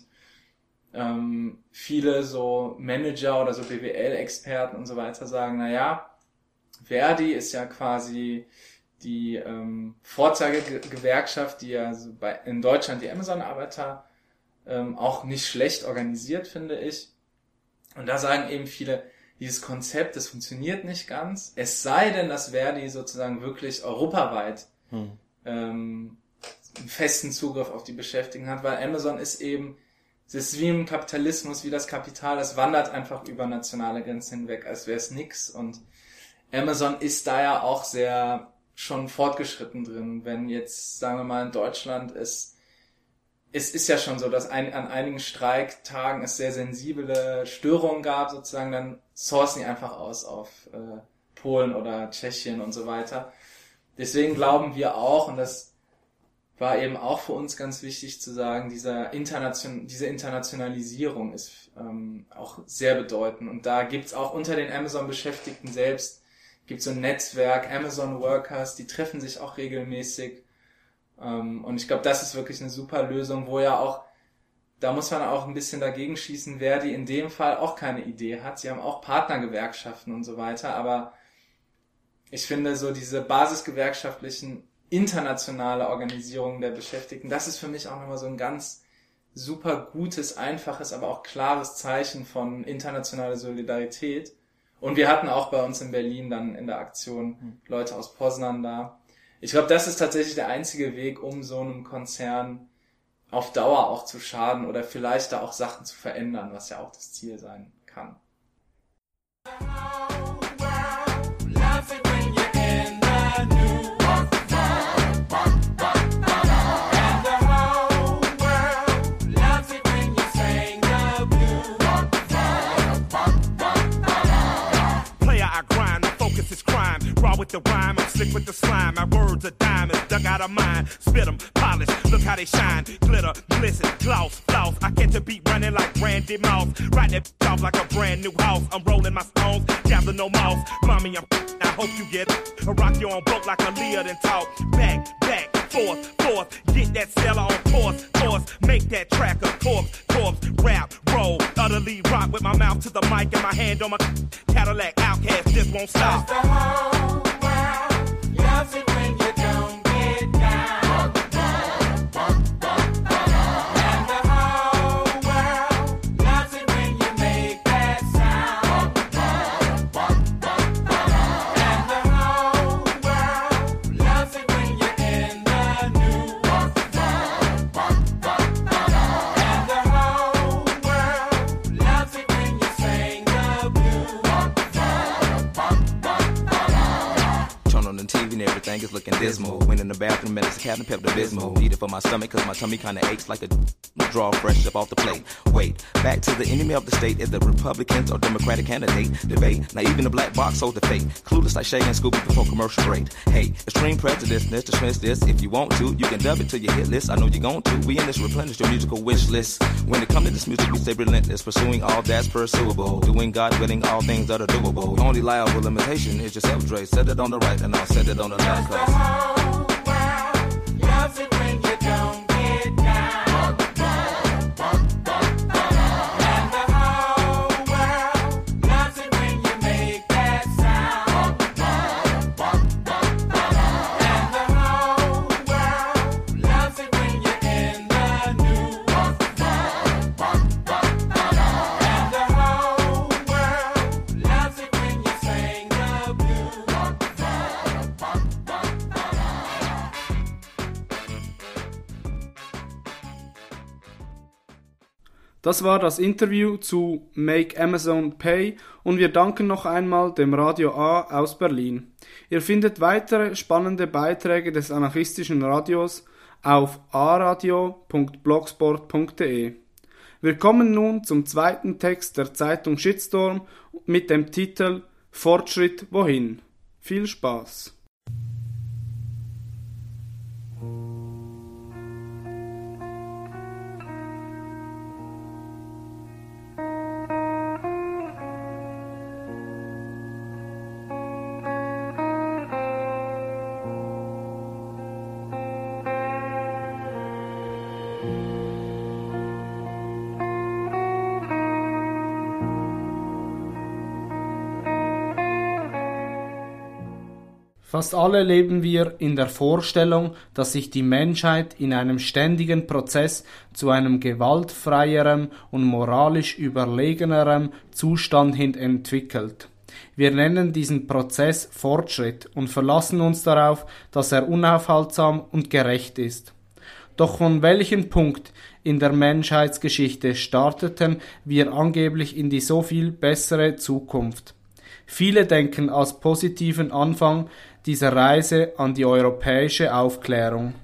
ähm, viele so Manager oder so B W L-Experten und so weiter sagen, na ja, Verdi ist ja quasi die ähm, Vorzeigegewerkschaft, die ja so bei, in Deutschland die Amazon-Arbeiter ähm, auch nicht schlecht organisiert, finde ich. Und da sagen eben viele, dieses Konzept, das funktioniert nicht ganz. Es sei denn, dass Verdi sozusagen wirklich europaweit hm. ähm, einen festen Zugriff auf die Beschäftigten hat, weil Amazon ist eben, es ist wie im Kapitalismus, wie das Kapital, das wandert einfach über nationale Grenzen hinweg, als wäre es nix. Und Amazon ist da ja auch sehr schon fortgeschritten drin. Wenn jetzt, sagen wir mal, in Deutschland es, es ist ja schon so, dass ein, an einigen Streiktagen es sehr sensible Störungen gab, sozusagen, dann sourcen die einfach aus auf äh, Polen oder Tschechien und so weiter. Deswegen glauben wir auch, und das war eben auch für uns ganz wichtig zu sagen, dieser Internation, diese Internationalisierung ist ähm, auch sehr bedeutend. Und da gibt's auch unter den Amazon-Beschäftigten selbst gibt so ein Netzwerk, Amazon Workers, die treffen sich auch regelmäßig. Und ich glaube, das ist wirklich eine super Lösung, wo ja auch, da muss man auch ein bisschen dagegen schießen, Verdi in dem Fall auch keine Idee hat. Sie haben auch Partnergewerkschaften und so weiter, aber ich finde so diese basisgewerkschaftlichen internationale Organisierungen der Beschäftigten, das ist für mich auch nochmal so ein ganz super gutes, einfaches, aber auch klares Zeichen von internationaler Solidarität. Und wir hatten auch bei uns in Berlin dann in der Aktion Leute aus Poznan da. ich glaube, das ist tatsächlich der einzige Weg, um so einem Konzern auf Dauer auch zu schaden oder vielleicht da auch Sachen zu verändern, was ja auch das Ziel sein kann. Raw with the rhyme, I'm slick with the slime. My words are diamonds, dug out of mine. Spit them, polish, look how they shine. Glitter, glisten, gloss, floss. I catch a beat running like Randy Moss. Ride that off like a brand new house. I'm rolling my stones, gathering no mouse. Mommy, I'm I hope you get it. I rock you on boat like a Leah and talk. Back, back, forth, forth. Get that seller on course, course. Make that track a corpse, corpse. Rap, roll, utterly rock with my mouth to the mic and my hand on my Cadillac Outcast. This won't stop. The whole world loves it when you don't get down. And the whole world loves it when you make that sound. And the whole world loves it when you're in the news. And the whole world loves it when you sing the blues. Turn on the T V and everything is looking dismal. Went in the bathroom and it's a Captain Pepto-Bismol. Need it for my stomach cause my tummy kinda aches like a draw fresh up off the plate. Wait, back to the enemy of the state is the Republicans or Democratic candidate debate. Now even the black box holds the fate. Clueless like Shay and Scooby before commercial break. Hey, extreme prejudice, let's dismiss this. If you want to, you can dub it to your hit list. I know you're going to. We in this replenish your musical wish list. When it comes to this music, we stay relentless. Pursuing all that's pursuable. Doing God willing all things that are doable. The only liable limitation is yourself, Dre. Set it on the right and I'll set it on the left. The whole world loves it when you don't get down. And the whole world loves it when you make that sound. And the whole world loves it when you're in the news. And the whole world loves it when you sing the blues. Das war das Interview zu Make Amazon Pay und wir danken noch einmal dem Radio A aus Berlin. Ihr findet weitere spannende Beiträge des anarchistischen Radios auf a radio punkt blogspot punkt de. Wir kommen nun zum zweiten Text der Zeitung Shitstorm mit dem Titel Fortschritt wohin? Viel Spaß! Fast alle leben wir in der Vorstellung, dass sich die Menschheit in einem ständigen Prozess zu einem gewaltfreierem und moralisch überlegenerem Zustand hin entwickelt. Wir nennen diesen Prozess Fortschritt und verlassen uns darauf, dass er unaufhaltsam und gerecht ist. Doch von welchem Punkt in der Menschheitsgeschichte starteten wir angeblich in die so viel bessere Zukunft? Viele denken als positiven Anfang dieser Reise an die europäische Aufklärung.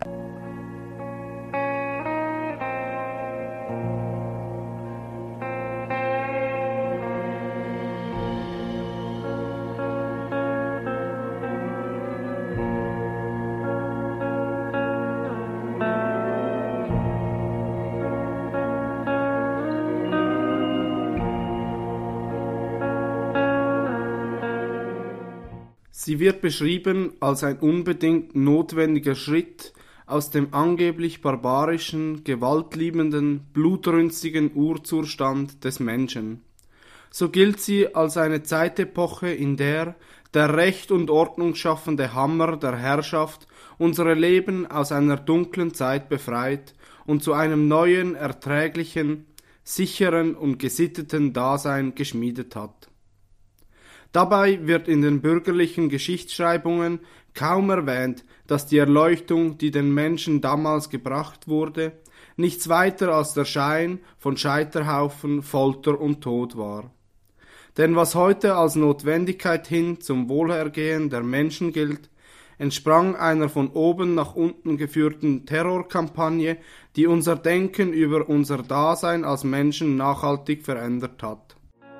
Sie wird beschrieben als ein unbedingt notwendiger Schritt aus dem angeblich barbarischen, gewaltliebenden, blutrünstigen Urzustand des Menschen. So gilt sie als eine Zeitepoche, in der der Recht und Ordnung schaffende Hammer der Herrschaft unsere Leben aus einer dunklen Zeit befreit und zu einem neuen, erträglichen, sicheren und gesitteten Dasein geschmiedet hat. Dabei wird in den bürgerlichen Geschichtsschreibungen Kaum erwähnt, dass die Erleuchtung, die den Menschen damals gebracht wurde, nichts weiter als der Schein von Scheiterhaufen, Folter und Tod war. Denn was heute als Notwendigkeit hin zum Wohlergehen der Menschen gilt, entsprang einer von oben nach unten geführten Terrorkampagne, die unser Denken über unser Dasein als Menschen nachhaltig verändert hat.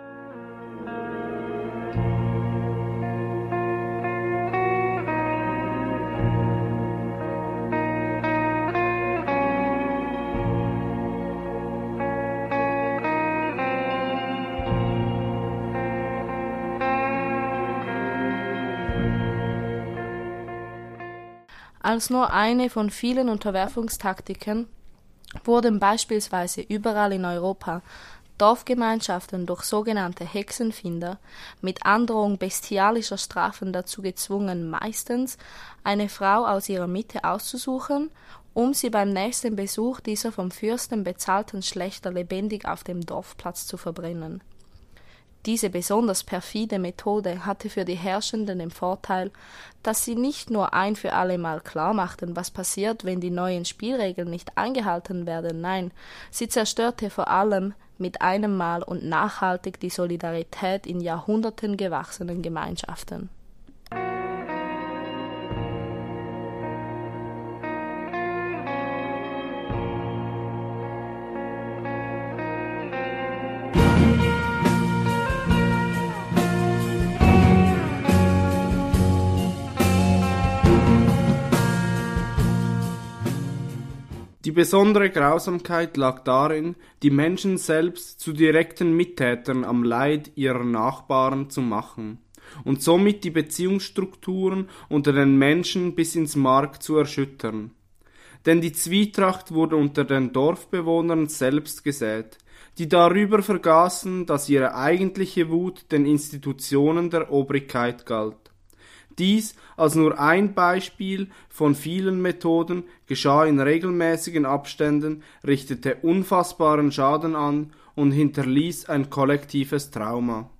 Als nur eine von vielen Unterwerfungstaktiken wurden beispielsweise überall in Europa Dorfgemeinschaften durch sogenannte Hexenfinder mit Androhung bestialischer Strafen dazu gezwungen, meistens eine Frau aus ihrer Mitte auszusuchen, um sie beim nächsten Besuch dieser vom Fürsten bezahlten Schlächter lebendig auf dem Dorfplatz zu verbrennen. Diese besonders perfide Methode hatte für die Herrschenden den Vorteil, dass sie nicht nur ein für alle Mal klar machten, was passiert, wenn die neuen Spielregeln nicht eingehalten werden, nein, sie zerstörte vor allem mit einem Mal und nachhaltig die Solidarität in Jahrhunderten gewachsenen Gemeinschaften. Die besondere Grausamkeit lag darin, die Menschen selbst zu direkten Mittätern am Leid ihrer Nachbarn zu machen und somit die Beziehungsstrukturen unter den Menschen bis ins Mark zu erschüttern. Denn die Zwietracht wurde unter den Dorfbewohnern selbst gesät, die darüber vergaßen, dass ihre eigentliche Wut den Institutionen der Obrigkeit galt. Dies als nur ein Beispiel von vielen Methoden geschah in regelmäßigen Abständen, richtete unfassbaren Schaden an und hinterließ ein kollektives Trauma.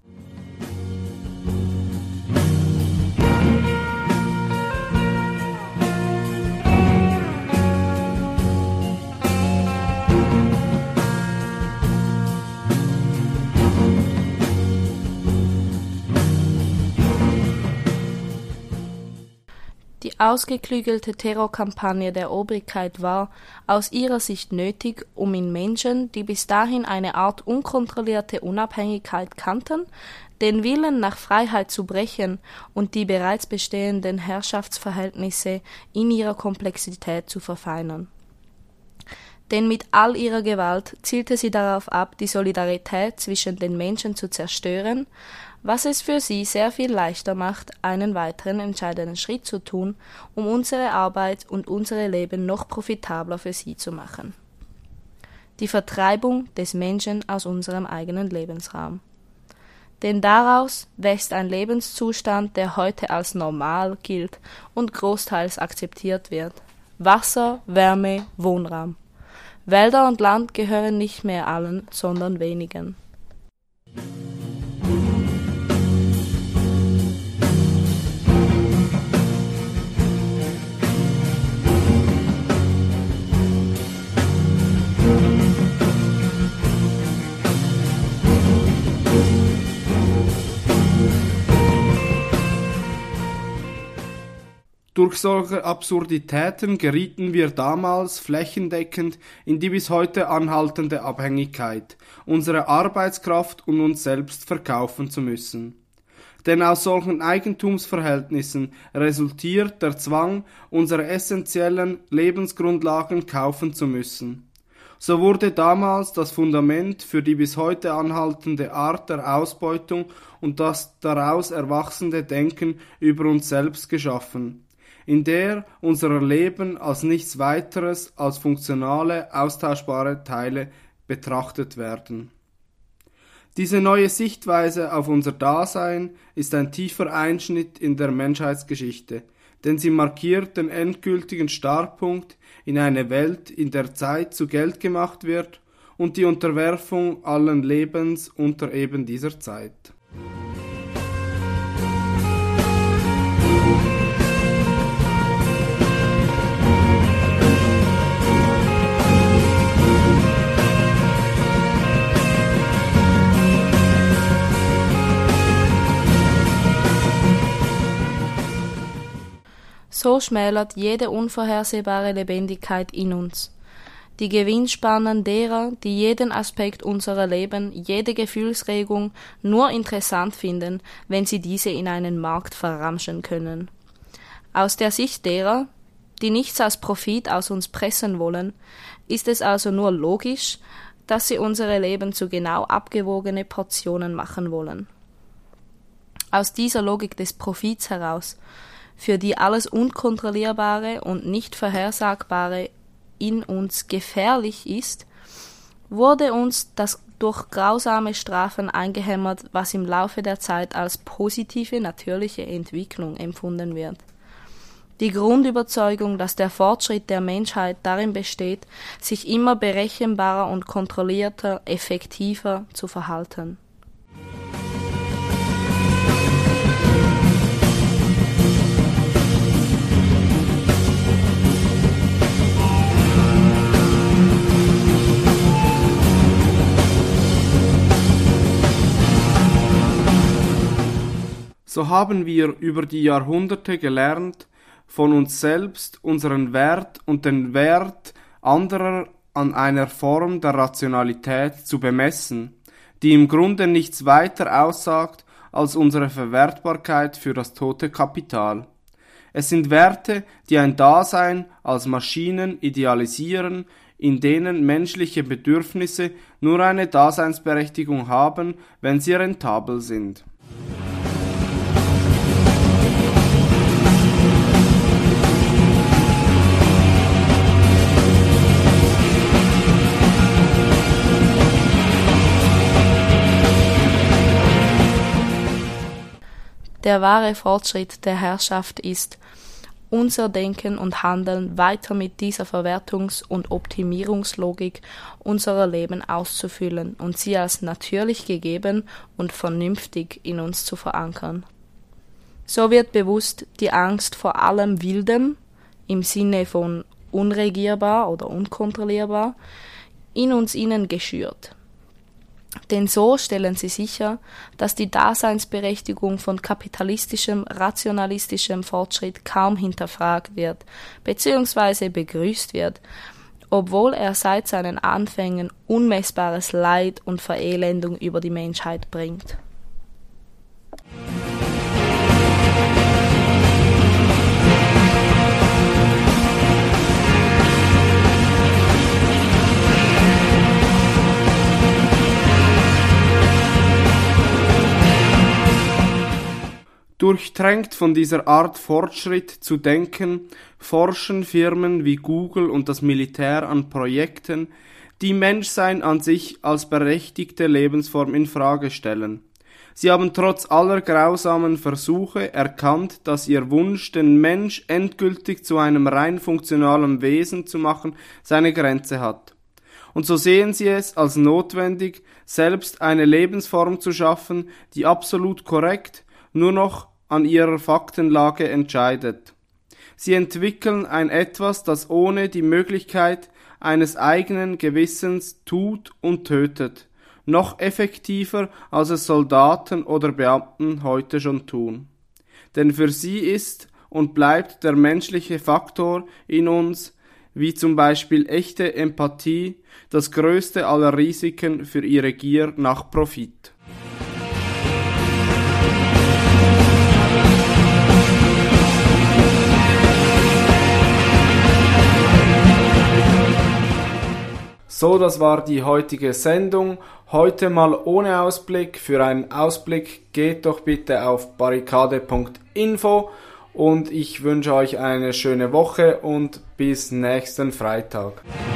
Die ausgeklügelte Terrorkampagne der Obrigkeit war aus ihrer Sicht nötig, um in Menschen, die bis dahin eine Art unkontrollierte Unabhängigkeit kannten, den Willen nach Freiheit zu brechen und die bereits bestehenden Herrschaftsverhältnisse in ihrer Komplexität zu verfeinern. Denn mit all ihrer Gewalt zielte sie darauf ab, die Solidarität zwischen den Menschen zu zerstören, was es für sie sehr viel leichter macht, einen weiteren entscheidenden Schritt zu tun, um unsere Arbeit und unsere Leben noch profitabler für sie zu machen. Die Vertreibung des Menschen aus unserem eigenen Lebensraum. Denn daraus wächst ein Lebenszustand, der heute als normal gilt und großteils akzeptiert wird. Wasser, Wärme, Wohnraum. Wälder und Land gehören nicht mehr allen, sondern wenigen. Durch solche Absurditäten gerieten wir damals flächendeckend in die bis heute anhaltende Abhängigkeit, unsere Arbeitskraft und uns selbst verkaufen zu müssen. Denn aus solchen Eigentumsverhältnissen resultiert der Zwang, unsere essentiellen Lebensgrundlagen kaufen zu müssen. So wurde damals das Fundament für die bis heute anhaltende Art der Ausbeutung und das daraus erwachsende Denken über uns selbst geschaffen, in der unser Leben als nichts weiteres als funktionale, austauschbare Teile betrachtet werden. Diese neue Sichtweise auf unser Dasein ist ein tiefer Einschnitt in der Menschheitsgeschichte, denn sie markiert den endgültigen Startpunkt in eine Welt, in der Zeit zu Geld gemacht wird und die Unterwerfung allen Lebens unter eben dieser Zeit. So schmälert jede unvorhersehbare Lebendigkeit in uns die Gewinnspannen derer, die jeden Aspekt unserer Leben, jede Gefühlsregung nur interessant finden, wenn sie diese in einen Markt verramschen können. Aus der Sicht derer, die nichts als Profit aus uns pressen wollen, ist es also nur logisch, dass sie unsere Leben zu genau abgewogene Portionen machen wollen. Aus dieser Logik des Profits heraus, für die alles Unkontrollierbare und nicht Vorhersagbare in uns gefährlich ist, wurde uns das durch grausame Strafen eingehämmert, was im Laufe der Zeit als positive, natürliche Entwicklung empfunden wird. Die Grundüberzeugung, dass der Fortschritt der Menschheit darin besteht, sich immer berechenbarer und kontrollierter, effektiver zu verhalten. So haben wir über die Jahrhunderte gelernt, von uns selbst, unseren Wert und den Wert anderer an einer Form der Rationalität zu bemessen, die im Grunde nichts weiter aussagt als unsere Verwertbarkeit für das tote Kapital. Es sind Werte, die ein Dasein als Maschinen idealisieren, in denen menschliche Bedürfnisse nur eine Daseinsberechtigung haben, wenn sie rentabel sind. Der wahre Fortschritt der Herrschaft ist, unser Denken und Handeln weiter mit dieser Verwertungs- und Optimierungslogik unserer Leben auszufüllen und sie als natürlich gegeben und vernünftig in uns zu verankern. So wird bewusst die Angst vor allem Wildem, im Sinne von unregierbar oder unkontrollierbar, in uns innen geschürt. Denn so stellen sie sicher, dass die Daseinsberechtigung von kapitalistischem, rationalistischem Fortschritt kaum hinterfragt wird, beziehungsweise begrüßt wird, obwohl er seit seinen Anfängen unmessbares Leid und Verelendung über die Menschheit bringt. Durchtränkt von dieser Art Fortschritt zu denken, forschen Firmen wie Google und das Militär an Projekten, die Menschsein an sich als berechtigte Lebensform in Frage stellen. Sie haben trotz aller grausamen Versuche erkannt, dass ihr Wunsch, den Mensch endgültig zu einem rein funktionalen Wesen zu machen, seine Grenze hat. Und so sehen sie es als notwendig, selbst eine Lebensform zu schaffen, die absolut korrekt nur noch an ihrer Faktenlage entscheidet. Sie entwickeln ein Etwas, das ohne die Möglichkeit eines eigenen Gewissens tut und tötet, noch effektiver, als es Soldaten oder Beamten heute schon tun. Denn für sie ist und bleibt der menschliche Faktor in uns, wie zum Beispiel echte Empathie, das größte aller Risiken für ihre Gier nach Profit. So, das war die heutige Sendung. Heute mal ohne Ausblick. Für einen Ausblick geht doch bitte auf barrikade punkt info und ich wünsche euch eine schöne Woche und bis nächsten Freitag.